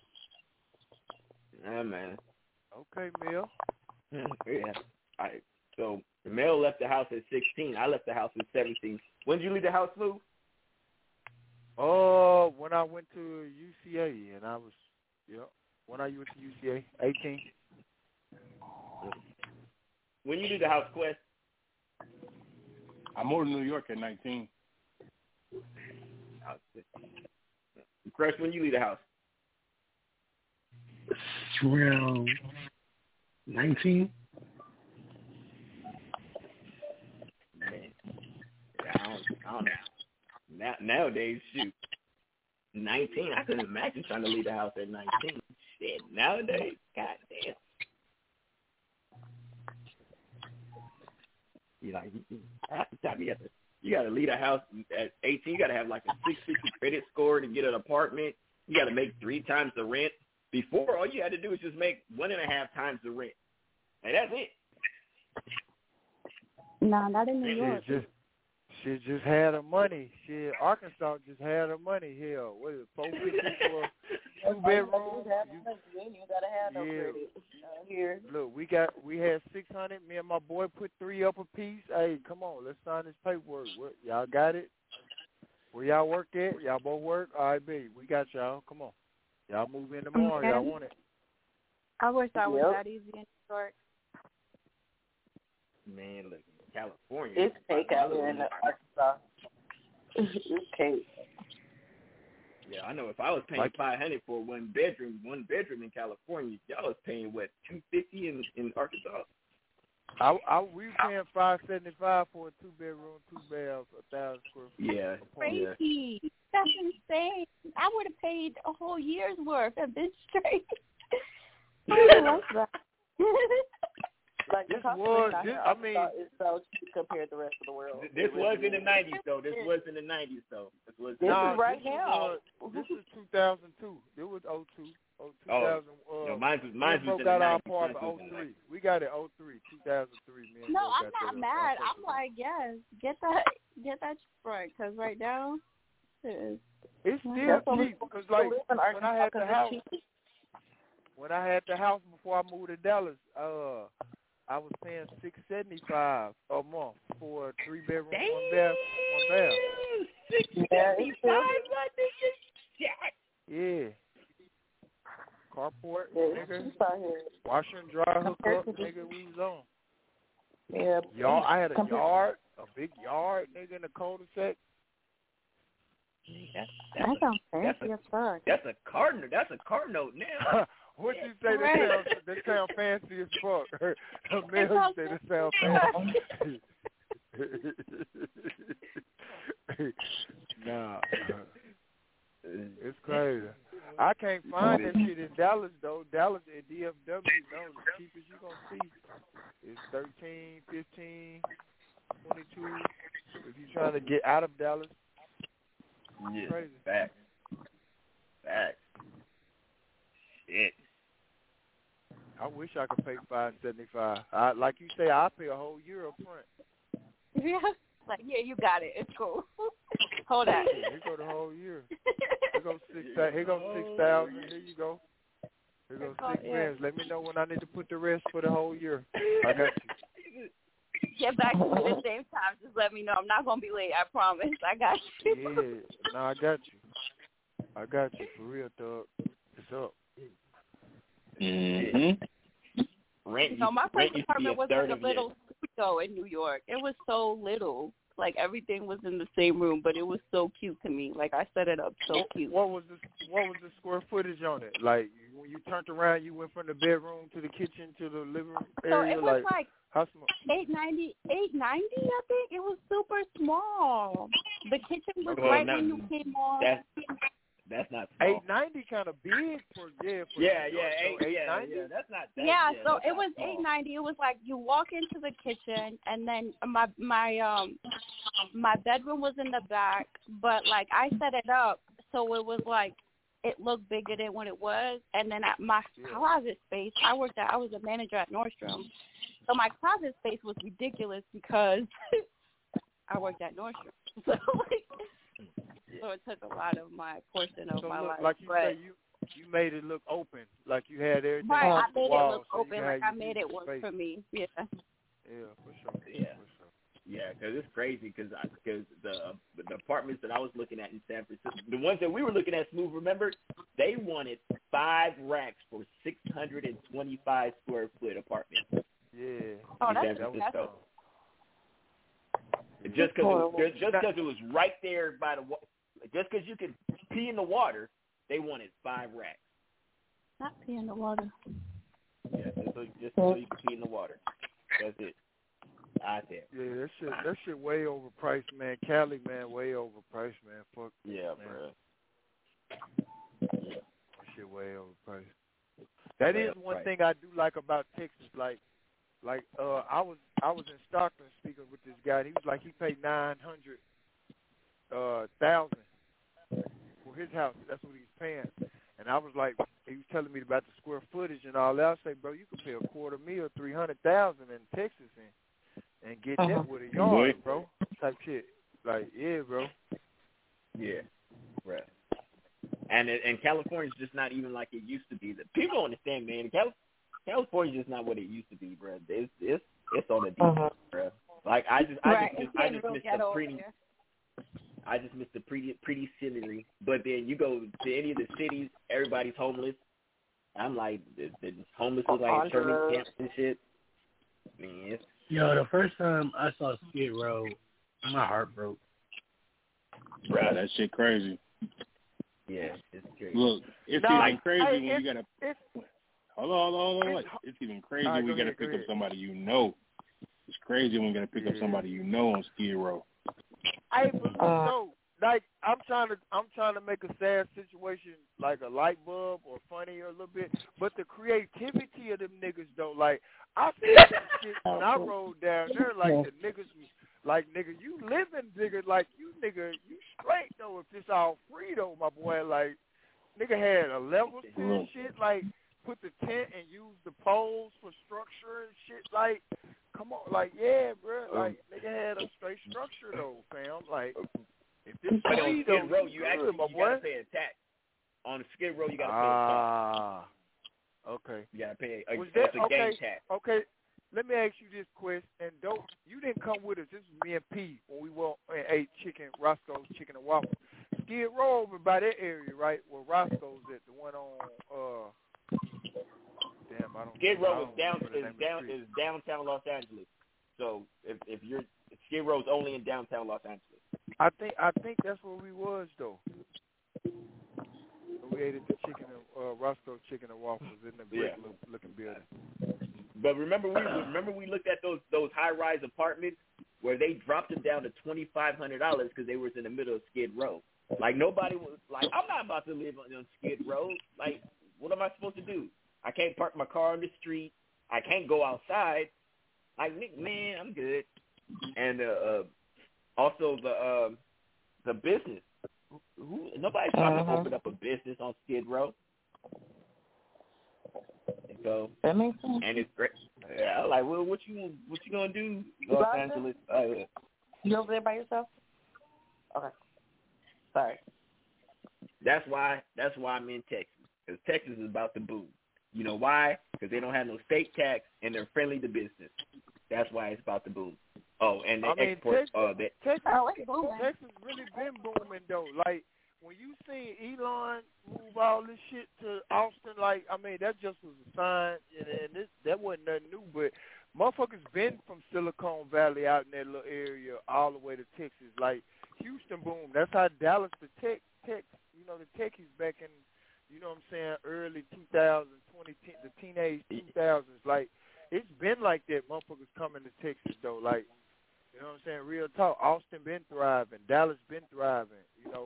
Yeah, man. Okay, Mel. Yeah. All right. So, Mel left the house at 16. I left the house at 17. When did you leave the house, Lou? Oh, when I went to UCA, and I was, when I went to UCA, 18. When you leave the house, Quest? I moved to New York at 19. Crush, when you leave the house? Around 19. Man, I don't know. Nowadays, shoot, 19. I couldn't imagine trying to leave the house at 19. Shit, nowadays, goddamn. You got to leave the house at 18. You got to have like a 650 credit score to get an apartment. You got to make 3 times the rent. Before, all you had to do was just make 1.5 times the rent, and that's it. Nah, not in New York. She just had her money. Arkansas just had her money. Hell, what is it, $450 for a 2-bedroom? You gotta have no credit here. Look, we had 600. Me and my boy put 3 up a piece. Hey, come on, let's sign this paperwork. Y'all got it? Where y'all work at? Y'all both work? All right, baby, we got y'all. Come on, y'all move in tomorrow. Okay. Y'all want it? I wish I was that easy in New York. Man, look. California. It's cake out here in Arkansas. It's cake. Yeah, I know. If I was paying $500 for one bedroom in California, y'all was paying what, $250 in Arkansas? We were paying $575 for a 2-bedroom, 2 baths, 1,000 square feet. Yeah, crazy. Yeah. That's insane. I would have paid a whole year's worth and been straight. I love that. Like this is so cheap compared to the rest of the world. This was in the 90s, though. This is right now. This is 2002. It was 02. 2000. No, mine was in the got 90s. Our part of 03. We got it 03, 2003. Man, no, I'm not mad. I'm like, yes, get that right, because right now it's still cheap. Because like when I had the house before I moved to Dallas, I was paying $675 a month for a 3-bedroom, 1 bath. $675, yeah. Carport, nigga. Washer and dryer hookup, nigga. We was on. Yeah. I had a yard, a big yard, nigga, in the cul-de-sac. That sounds fancy as fuck. That's a car note now. What you say? That sound fancy as fuck. Mel said it sound fancy. Nah, it's crazy. I can't find that shit in Dallas though. Dallas at DFW, no, the cheapest you gonna see is 13, 15, 22. If you're trying to get out of Dallas, yeah, crazy. Facts. Shit. I wish I could pay $575. Like you say, I pay a whole year up front. Yeah, like you got it. It's cool. Hold on. Here go the whole year. Here goes 6,000. Here you go. Here goes 6 grand. Let me know when I need to put the rest for the whole year. I got you. Get back to me at the same time. Just let me know. I'm not gonna be late. I promise. I got you. Yeah. No, I got you. For real, dog. It's up. Mm-hmm. My first apartment was like a little studio in New York. It was so little. Like everything was in the same room, but it was so cute to me. Like I set it up so cute. What was the square footage on it? Like when you turned around, you went from the bedroom to the kitchen to the living room area. So it was like how small? 890. I think it was super small. The kitchen was right when you came on. That's not small. 890 kind of big for yeah. That's not. So it was 890. It was like you walk into the kitchen, and then my bedroom was in the back, but like I set it up so it was like it looked bigger than what it was. And then at my closet space, I was a manager at Nordstrom, so my closet space was ridiculous because I worked at Nordstrom. So it took a lot of my portion of my life. Like you say, you made it look open, like you had everything. Right, I made it look open, like I made it work for me. Yeah. Yeah, for sure. Yeah, because it's crazy because the apartments that I was looking at in San Francisco, the ones that we were looking at, Smooth, remember, they wanted 5 racks for 625 square foot apartments. Yeah. Oh, that's just because it was right there by the just because you could pee in the water, they wanted 5 racks. Not pee in the water. Yeah, just so you could pee in the water. That's it. Out there. Yeah, that shit way overpriced, man. Cali, man, way overpriced, man. Fuck. Yeah, man. bro. That shit way overpriced. That is one thing I do like about Texas. Like I was in Stockton speaking with this guy. And he was like he paid $900,000 for his house. That's what he was paying. And I was like, he was telling me about the square footage and all that. I say, bro, you could pay $250,000, $300,000 in Texas and get that with a yard, bro. Type shit. Like, yeah, bro. Yeah, right. And California's just not even like it used to be. People don't understand, man. California's just not what it used to be, bro. It's on the deep, bro. Like I just missed the pretty scenery. But then you go to any of the cities, everybody's homeless. I'm like, the homeless look like internment camps and shit. Man, yo, the first time I saw Skid Row, my heart broke. Bro, that shit crazy. Yeah, it's crazy. Look, it's even crazy when you gotta. Hold on. It's even crazy when you gotta pick up somebody you know. It's crazy when you gotta pick up somebody you know on Skid Row. Like I'm trying to make a sad situation like a light bulb or funny a little bit, but the creativity of them niggas though, like I see that shit when I rolled down there, like the niggas was like, nigga, you living, nigga, like you straight though if it's all free though, my boy, like nigga had a level to and shit, like put the tent and use the poles for structure and shit, like come on, like yeah, bro, like nigga had a straight structure though, fam, like. But on Skid Row, you gotta pay a tax. On Skid Row, you gotta pay a tax. Okay. You gotta pay a game tax. Okay. Let me ask you this, Quest. And you didn't come with us. This was me and P when we went and ate Roscoe's Chicken and Waffles. Skid Row over by that area, right? Where Roscoe's at, the one on damn, I don't. Skid Row is downtown Los Angeles. So if you're Skid Row's only in downtown Los Angeles. I think that's where we was though. We ate at the Roscoe's Chicken and Waffles in the brick looking building. But remember we looked at those high rise apartments where they dropped them down to $2,500 because they was in the middle of Skid Row. Like nobody was like, I'm not about to live on Skid Row. Like, what am I supposed to do? I can't park my car on the street. I can't go outside. Like, man, I'm good. And also the business. Nobody's trying to open up a business on Skid Row. So that makes sense. And it's great. Yeah, I'm like, well, what you gonna do, Los Angeles? You over there by yourself? Okay. Sorry. That's why I'm in Texas. Because Texas is about to boom. You know why? Because they don't have no state tax and they're friendly to business. That's why it's about to boom. Oh, and they export. Texas really been booming though. Like when you see Elon move all this shit to Austin, like I mean that just was a sign, and that wasn't nothing new. But motherfuckers been from Silicon Valley out in that little area all the way to Texas. Like Houston boom. That's how Dallas the tech. You know the techies back in, you know what I'm saying, early 2000s, the teenage 2000s. Like it's been like that. Motherfuckers coming to Texas though. Like. You know what I'm saying? Real talk. Austin been thriving. Dallas been thriving. You know,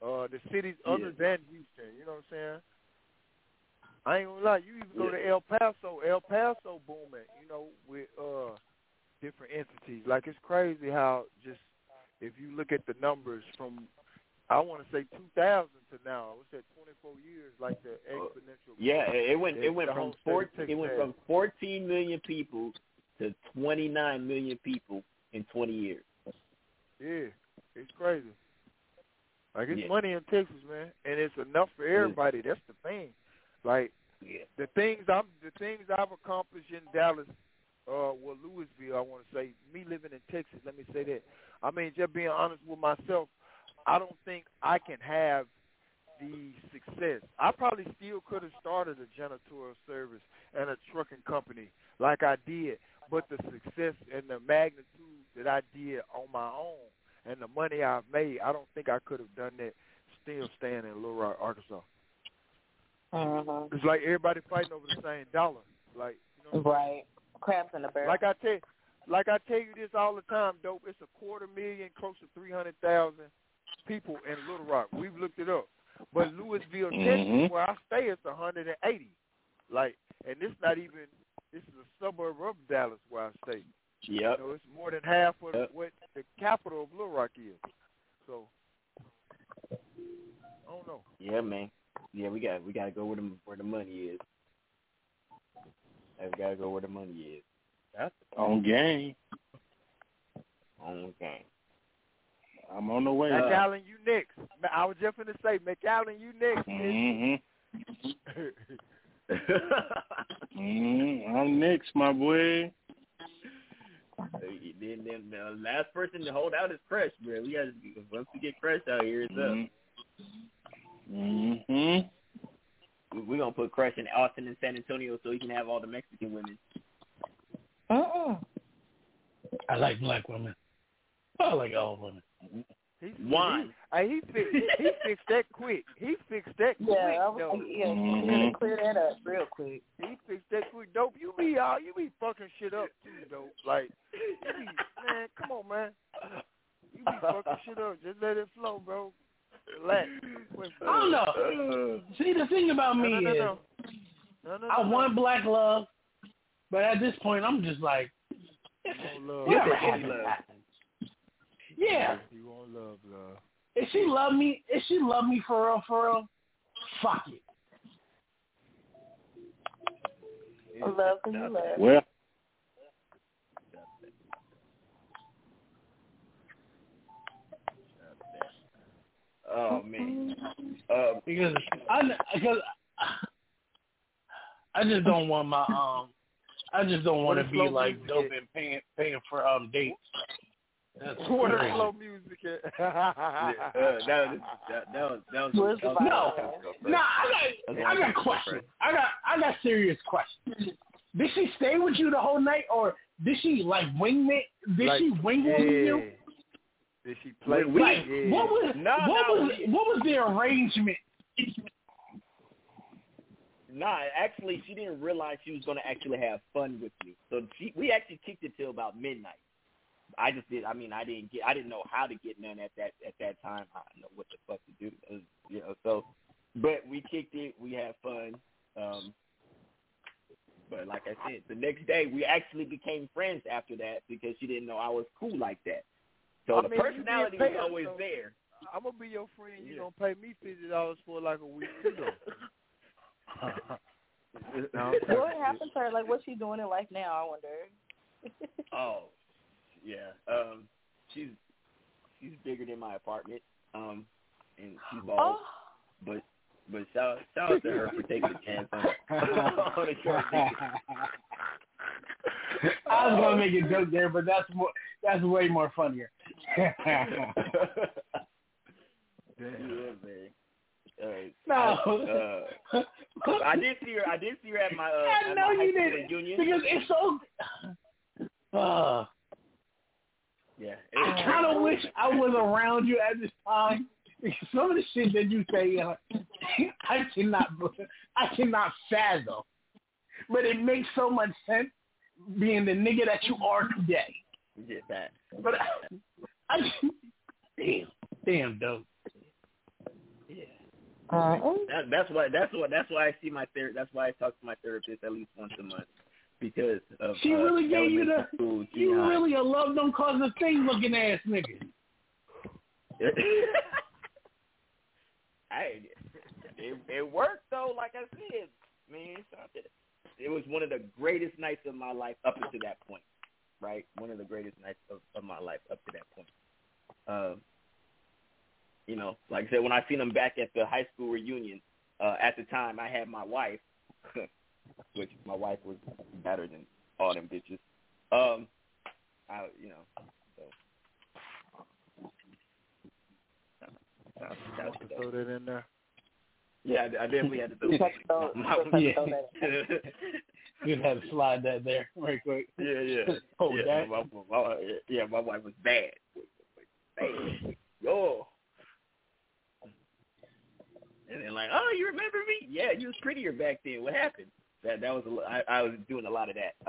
the cities other than Houston. You know what I'm saying? I ain't gonna lie. You even go to El Paso. El Paso booming. You know, with different entities. Like it's crazy how just if you look at the numbers from I want to say 2000 to now. What's that? 24 years, like the exponential. Yeah, it went from 14 million people to 29 million people in 20 years. Yeah, it's crazy. Like it's money in Texas, man, and it's enough for everybody. That's the thing. Like the things I've accomplished in Dallas, Louisville. I want to say me living in Texas. Let me say that. I mean, just being honest with myself. I don't think I can have the success. I probably still could have started a janitorial service and a trucking company like I did, but the success and the magnitude that I did on my own and the money I've made, I don't think I could have done that still staying in Little Rock, Arkansas. It's like everybody fighting over the same dollar. Like, you know, right. Crabs in the barrel. Like I tell you this all the time, Dope. It's 250,000, close to 300,000 people in Little Rock. We've looked it up. But Louisville, Texas, where I stay, it's 180. Like, and this is a suburb of Dallas where I stay. Yep. You know, it's more than half of what the capital of Little Rock is. So, I don't know. Yeah, man. Yeah, we gotta go where the money is. We gotta go where the money is. That's on game. On game. I'm on the way. McAllen, you next. I was just going to say, McAllen, you next. I'm next, my boy. Then the last person to hold out is Crush, bro. We got once we get Crush out here, it's up. We're gonna put Crush in Austin and San Antonio so he can have all the Mexican women. I like black women. I like all women. Why? He fixed that quick. He gonna clear that up real quick. He fixed that quick. Dope, you be fucking shit up too, Dope. Like, man, come on, man. You be fucking shit up. Just let it flow, bro. Relax. I don't know. See, the thing about me is, I want black love, but at this point, I'm just like, whatever happens. Yeah. You want love. If she love me for real, fuck it. Love who you love. Well. Oh man. Because I just don't want my I just don't want to be like dope and paying for dates. That's what a slow music. That was I got questions. I got serious questions. Did she stay with you the whole night, or did she like wing it? Did she wing with you? Did she play with you? What was the arrangement? Nah, actually, she didn't realize she was going to actually have fun with me. So we actually kicked it till about midnight. I didn't know how to get none at that time. I didn't know what the fuck to do. So, but we kicked it. We had fun. But like I said, the next day we actually became friends after that because she didn't know I was cool like that. So the personality was always there. I'm gonna be your friend. You don't pay me $50 for like a week too. What happened to her? Like, what's she doing in life now? I wonder. Oh, yeah. She's bigger than my apartment. And she's bald. But shout out to her for taking a chance on a short date. I was gonna make a joke there, but that's way more funnier. Yeah, man. No. I did see her at my I know you did reunion. because it's so. Yeah. I kind of wish I was around you at this time because some of the shit that you say, I cannot fathom. But it makes so much sense being the nigga that you are today. Yeah, that. But damn, dope. That's why I see my therapist. That's why I talk to my therapist at least once a month, because of she really gave you the. School, you really a love don't cause a thing looking ass nigga. It worked though. Like I said, man, it was one of the greatest nights of my life up until that point. Right, one of the greatest nights of my life up to that point. You know, like I said, when I seen them back at the high school reunion, at the time I had my wife, which my wife was better than all them bitches. Throw that in there. Yeah, I definitely had to throw that. You had to slide that there right quick. Yeah. Oh, yeah, my wife was bad. Yo. And then like, oh, you remember me? Yeah, you was prettier back then. What happened? That was I was doing a lot of that.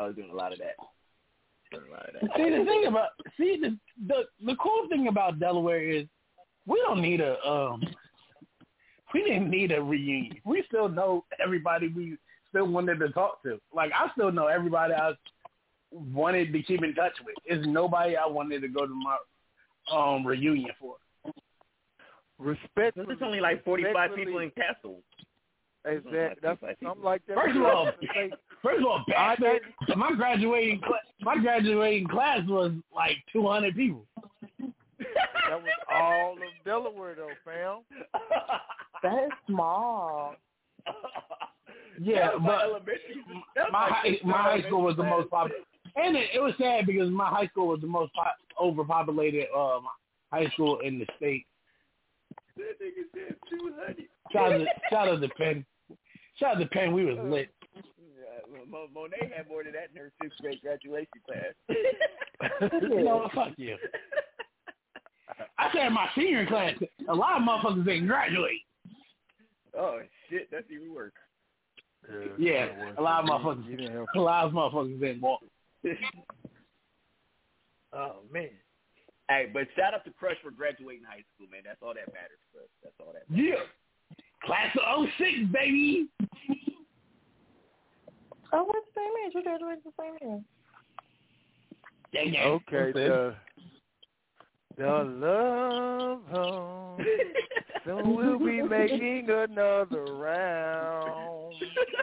See, the thing about the cool thing about Delaware is we don't need we didn't need a reunion. We still know everybody we still wanted to talk to. Like, I still know everybody I wanted to keep in touch with. There's nobody I wanted to go to my reunion for. Respect. There's only like 45 people in Castle. Exactly. That's something like that. First of all, my graduating class was like 200 people. That was all of Delaware, though, fam. That's small. Yeah, but my high school was the most popular. And it was sad because my high school was the most overpopulated high school in the state. That nigga said 200. Shout out to Penn. Shout out to Penn. We was lit. Yeah, Monet had more than that in her 6th grade graduation class. No, fuck you. I said my senior class, a lot of motherfuckers didn't graduate. Oh, shit. That's even worse. Yeah, a lot of motherfuckers didn't walk. Oh, man. Hey, but shout out to Crush for graduating high school, man. That's all that matters, Crush. That's all that matters. Yeah. Class of 06, baby. Oh, what's the same age? You graduated the same year. Yeah. Okay, the love home. Soon we'll be making another round.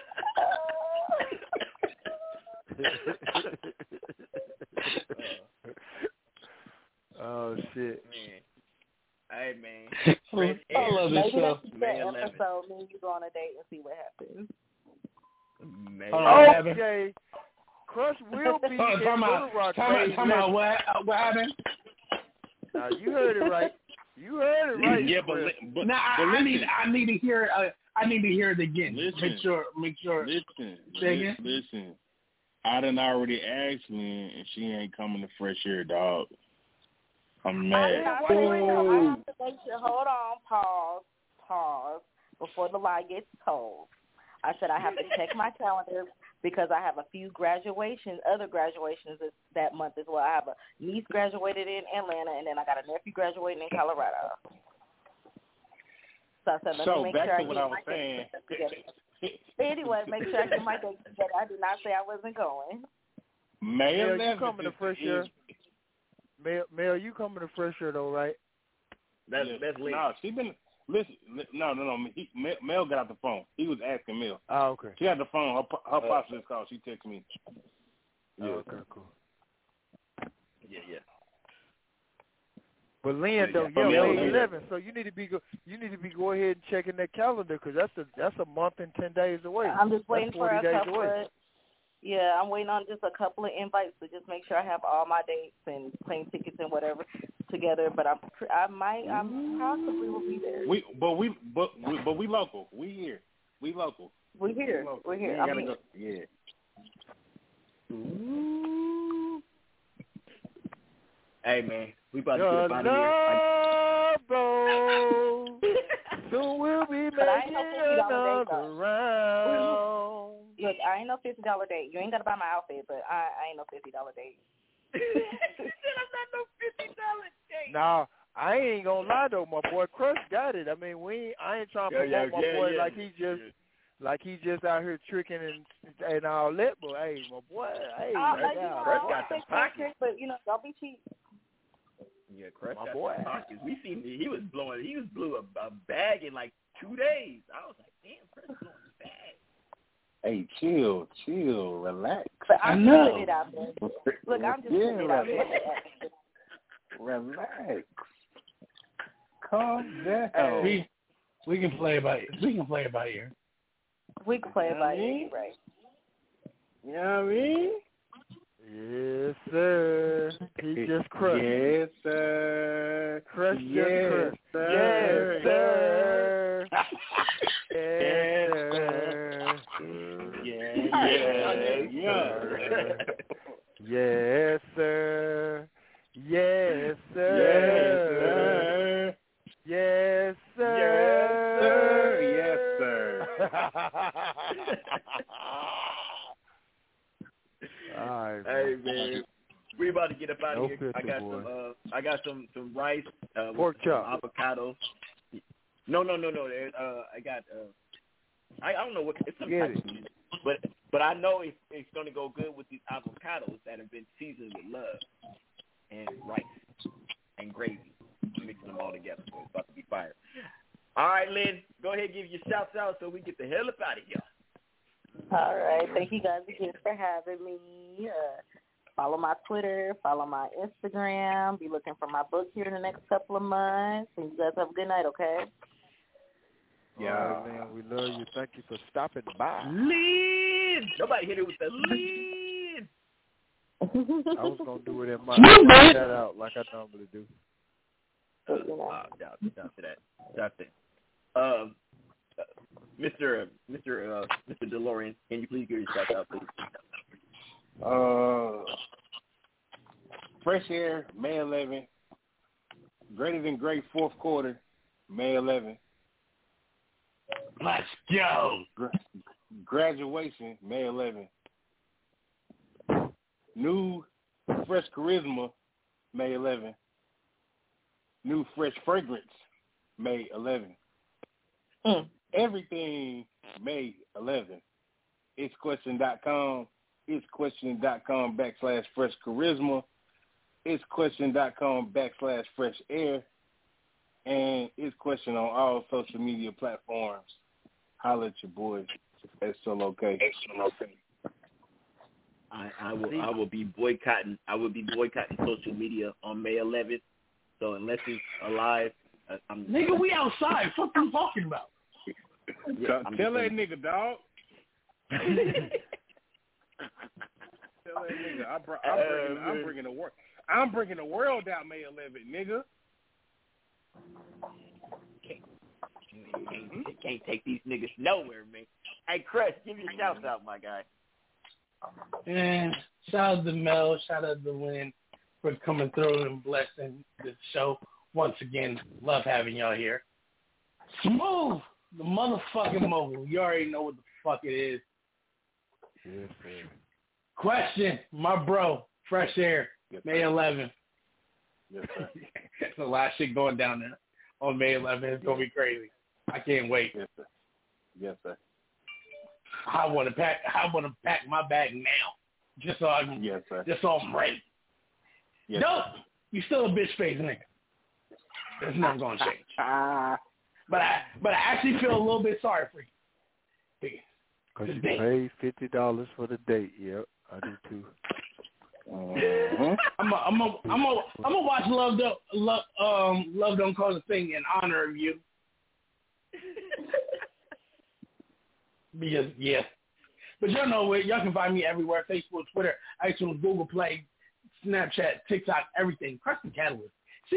Oh shit! Man. Hey man, I love this show. Maybe that's the episode. Me and you go on a date and see what happens. Okay. Crush will be in Little Rock. Come on, what happened? Now you heard it right. Yeah, but now I need to hear it. I need to hear it again. Listen, Make sure. Listen. I done already asked Lynn, and she ain't coming to Fresh Air, dog. I'm mad. I have to make sure. Hold on. Pause. Before the lie gets told. I said I have to check my calendar because I have a few other graduations that month as well. I have a niece graduated in Atlanta, and then I got a nephew graduating in Colorado. So I said, let me make back sure to I what get I was my saying. Anyway, make sure I get my dates together. I did not say I wasn't going. Mel, you coming to Fresh Air? Mel, you coming to Fresh Air though, right? That's Lee. No, she been. Listen, no. Mel got out the phone. He was asking Mel. Oh, okay. She had the phone. Her pops just called. She texted me. Yeah. Oh, okay, cool. Yeah. But Lynn, though, May 11th. So you need to be go ahead and checking that calendar because that's a month and 10 days away. I'm just waiting for a couple away. Yeah, I'm waiting on just a couple of invites to just make sure I have all my dates and plane tickets and whatever together. But I possibly will be there. We local. We here. We local. We're here. We're here. We gotta go. Yeah. Ooh. Hey man, we about to get up out of here. Soon we'll be making another round. Look, I ain't no $50 date. You ain't got to buy my outfit, but I ain't no $50 date. She said I'm not no $50 date. Nah, I ain't gonna lie though, my boy Crush got it. I mean, I ain't trying to promote my boy like he just out here tricking and all that. But hey, my boy, Crush got some pockets, but don't be cheap. Yeah, Crush got some pockets. We seen he blew a bag in like 2 days. I was like, damn, Crush blowing a bag. Hey, chill, relax. I know. It out there. Look, I'm just putting it out there. Relax. Calm down. Hey, we can play it by ear. We can play it by ear, right? You know what I mean? Yes, sir. He just crushed. Yes, sir. Crush just crushed. Yes, sir. Yes, sir. Yes, sir. Yes, sir. Yes, sir. Yes, sir. All right, hey man, we about to get up out of here. I got some rice, pork chop, avocado. No. I got I don't know what it's some type of meat, but I know it's going to go good with these avocados that have been seasoned with love and rice and gravy, mixing them all together. So it's about to be fire. All right, Lynn, go ahead and give your shouts out so we get the hell up out of here. All right. Thank you guys again for having me. Follow my Twitter. Follow my Instagram. Be looking for my book here in the next couple of months. And you guys have a good night, okay? Yeah, all right, man. We love you. Thank you for stopping by. Lynn! Nobody hit it with the Lynn! I was going to do it in my shout out like I normally do. Down to that. Mr. DeLorean, can you please give your shout out, please? Fresh Air, May 11th. Greater Than Great, fourth quarter, May 11th. Let's go. Graduation, May 11th. New Fresh Charisma, May 11th. New Fresh Fragrance, May 11th. Everything, May 11th. It'sQuestion.com. It'sQuestion.com /Fresh Charisma. It'sQuestion.com /Fresh Air. And It's Question on all social media platforms. Holla at your boys. It's still okay. I will be boycotting. I will be boycotting social media on May 11th. So unless it's alive, nigga, we outside. What you talking about? Yeah, tell that nigga, dog. Tell that nigga. I'm bringing the world. I'm bringing the world out May 11th, nigga. Can't take these niggas nowhere, man. Hey, Chris, give your shouts out, my guy. And shout out to Mel, shout out to Lynn for coming through and blessing the show. Once again, love having y'all here. Smooth, the motherfucking mogul. You already know what the fuck it is. Yes, sir. Question, my bro, Fresh Air, May 11th. Yes, sir. There's a lot of shit going down there on May 11th. It's going to be crazy. I can't wait. Yes, sir. Yes, sir. I want to pack my bag now, just so I can. Yes, sir. Just so I'm ready. Yes, Dope. You still a bitch face nigga. There's nothing gonna change. But I actually feel a little bit sorry for you. Cause you paid $50 for the date. Yep, I do too. I'm gonna watch Love Don't Cause a Thing in honor of you. Because, yeah. But y'all know where y'all can find me everywhere: Facebook, Twitter, iTunes, Google Play, Snapchat, TikTok, everything. Crescent Catalyst.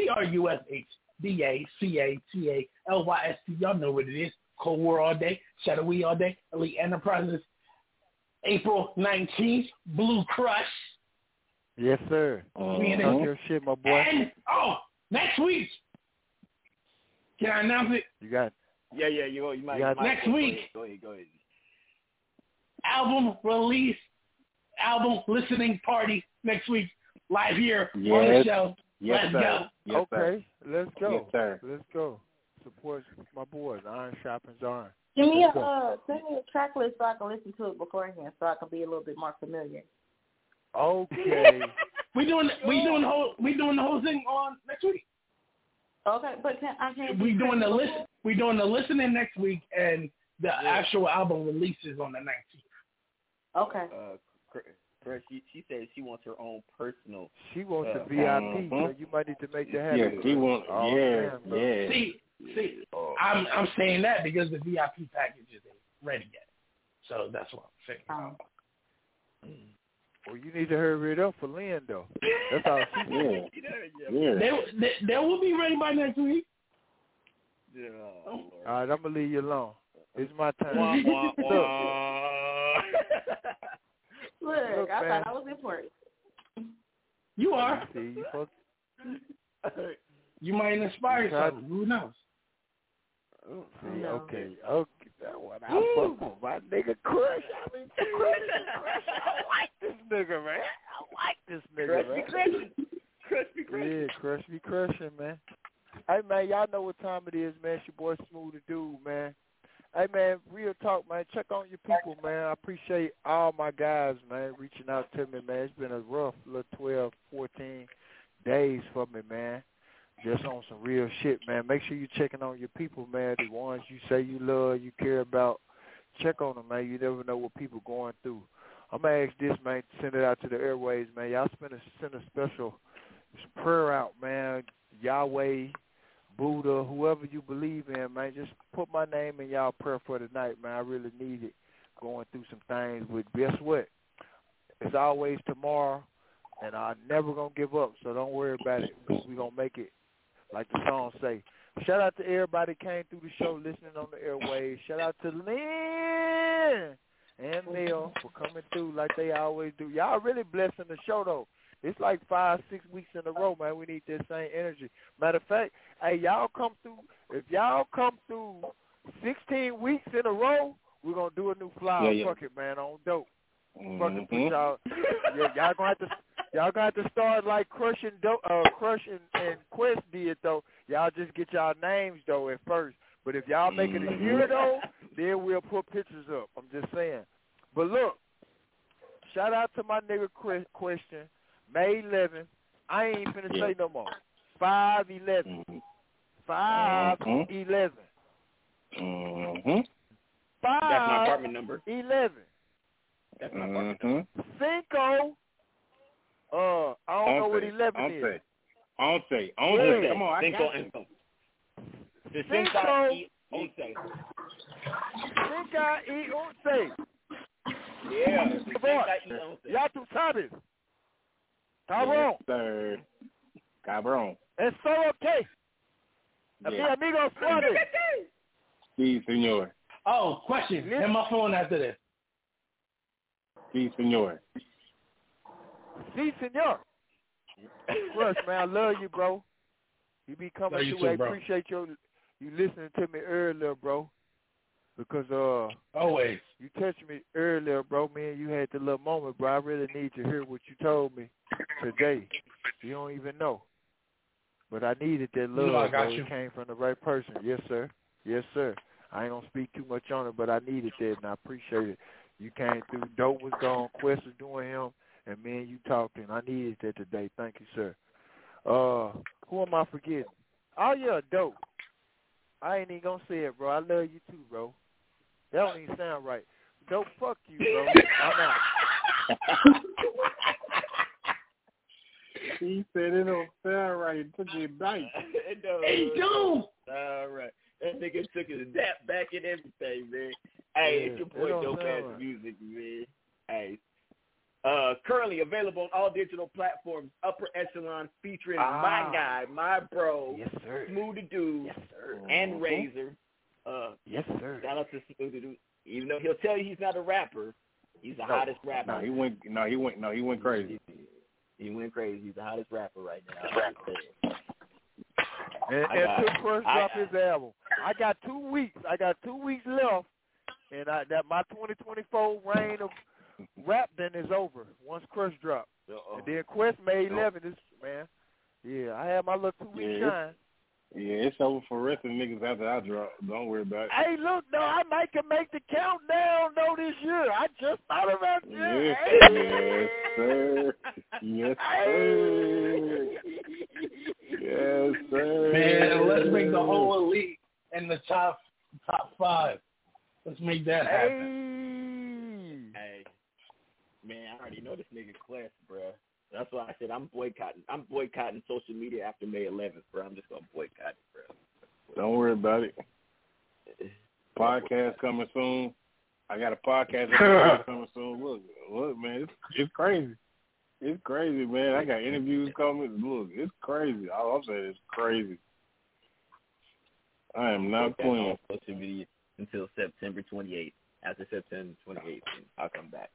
CRUSHDACATALYST. Y'all know what it is. Cold War all day, Shadowy all day, Elite Enterprises. April 19th, Blue Crush. Yes, sir. Talk your shit, my boy. And, next week. Can I announce it? You got it. Yeah, you might. Next week. Go ahead. Album release, album listening party next week, live here on the show. Yes, Let's sir. go. Yes, Okay, let's go. Yes, sir. Let's go. Support my boys. Iron sharpens iron. Give me Let's send me a track list so I can listen to it beforehand, so I can be a little bit more familiar. Okay. we doing the whole thing on next week. Okay, but I can't. We doing the listening next week, and the actual album releases on the 19th. Okay. She said she wants her own personal. She wants a VIP, so you might need to make that happen. Yeah, she wants. Yeah. See, I'm saying that because the VIP package isn't ready yet. So that's what I'm saying. Well, you need to hurry it up for Lynn, though. That's all she said. Yeah. They will be ready by next week. Yeah. All right, I'm going to leave you alone. It's my time. Look, I thought I was important. You are. See, you supposed you might inspire something. Who knows? See, okay. That one. I fuck with my nigga Crush. I mean, I like this nigga, man. Crush be crushing. Yeah, Crush be crushing, man. Hey, man, y'all know what time it is, man. It's your boy Smooth the Dude, man. Hey, man, real talk, man. Check on your people, man. I appreciate all my guys, man, reaching out to me, man. It's been a rough little 12, 14 days for me, man. Just on some real shit, man. Make sure you're checking on your people, man. The ones you say you love, you care about. Check on them, man. You never know what people going through. I'm going to ask this, man, send it out to the airways, man. Y'all send a special prayer out, man. Yahweh, Buddha, whoever you believe in, man, just put my name in y'all prayer for tonight, man. I really need it going through some things. But guess what? It's always tomorrow, and I'm never going to give up, so don't worry about it. We're going to make it like the song say. Shout out to everybody that came through the show listening on the airwaves. Shout out to Lynn and Mel for coming through like they always do. Y'all really blessing the show, though. It's like 5-6 weeks in a row, man. We need that same energy. Matter of fact, hey, y'all come through. If y'all come through 16 weeks in a row, we're going to do a new flower. Fuck it, man, on dope. Fucking put y'all. Y'all gonna have to start like Crush and Quest did though. Y'all just get y'all names though at first. But if y'all make it a year though, then we'll put pictures up. I'm just saying. But look, shout out to my nigga Question. May 11th. I ain't finna say no more. 5/11. 5/11. 5/11. That's my apartment number. 11. That's my apartment number. Cinco. I don't know what 11 is. On say. Come on, I got you. Cinco y once. Yeah. Ya tú sabes. Cabrón. Yes, sir. Cabrón. Eso okay. Mi amigo Suárez. Sí, señor. Oh, question. Hit my phone after this. Sí, señor. Sí, senor. Crush, man, I love you, bro. You be coming through. I appreciate you listening to me earlier, bro. Because always you touched me earlier, bro. Man, you had the little moment, bro. I really need to hear what you told me today. You don't even know, but I needed that love. I got you. It came from the right person. Yes, sir. Yes, sir. I ain't gonna speak too much on it, but I needed that, and I appreciate it. You came through. Dope was gone. Quest was doing him. And me and you talking. I needed that today. Thank you, sir. Who am I forgetting? Oh, yeah, Dope. I ain't even going to say it, bro. I love you too, bro. That don't even sound right. Dope, fuck you, bro. I'm out. He said it don't sound right. It took you a bite. Hey, dude! All right. That nigga took his dap back and everything, man. Hey, it's your boy Dope Ass Music, man. Hey. Currently available on all digital platforms, Upper Echelon, featuring my guy, my bro, yes, sir. Smooth the Dude, yes, sir. and Razor. Yes, sir. Shout out to Smooth the Dude. Even though he'll tell you he's not a rapper, he's the hottest rapper. No, he went crazy. He went crazy. He's the hottest rapper right now. And to Crush drop his album. I got 2 weeks. I got 2 weeks left, and that my 2024 reign of rap then is over once Crush drop. And then Quest May 11th, man. Yeah, I had my little 2-week shine. Yeah, it's over for rest of the niggas after I drop. Don't worry about it. Hey, look, though, I might can make the countdown, though, this year. I just thought about that. Yes, hey. yes, sir. Yes, sir. Yes, sir. Man, let's make the whole elite in the top 5. Let's make that happen. Hey, man, I already know this nigga class, bro. That's why I said I'm boycotting social media after May 11th, bro. I'm just gonna boycott it, bro. Don't worry about it. Podcast coming soon. I got a podcast coming soon. Look, man, it's crazy. It's crazy, man. I got interviews coming. Look, it's crazy. All I'm saying is crazy. I am not playing social media until September 28th. After September 28th, I'll come back.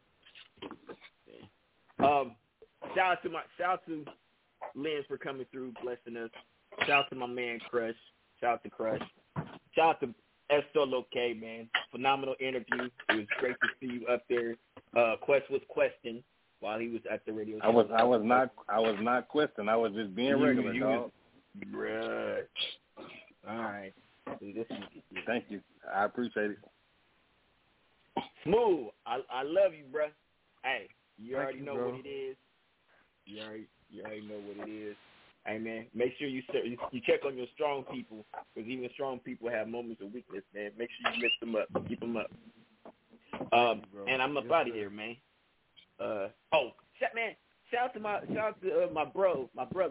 Yeah. Shout out to Lynn for coming through, blessing us. Shout out to my man Crush. Shout out to Crush. Shout out to S Solo K, man. Phenomenal interview. It was great to see you up there. Quest was questioning while he was at the radio show. I was not questioning. I was just being regular, dog. Bruh. All right. Thank you. I appreciate it. Smooth. I love you, bruh. Hey, you already know what it is. You already know what it is. Hey, man, make sure you check on your strong people, because even strong people have moments of weakness, man. Make sure you lift them up. Keep them up. And I'm up out of here, man. Shout out to my brother,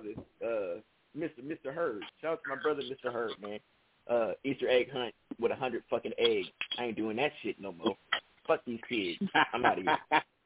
Mr. Hurd. Shout out to my brother, Mr. Hurd, man. Easter egg hunt with 100 fucking eggs. I ain't doing that shit no more. Fuck these kids. I'm out of here.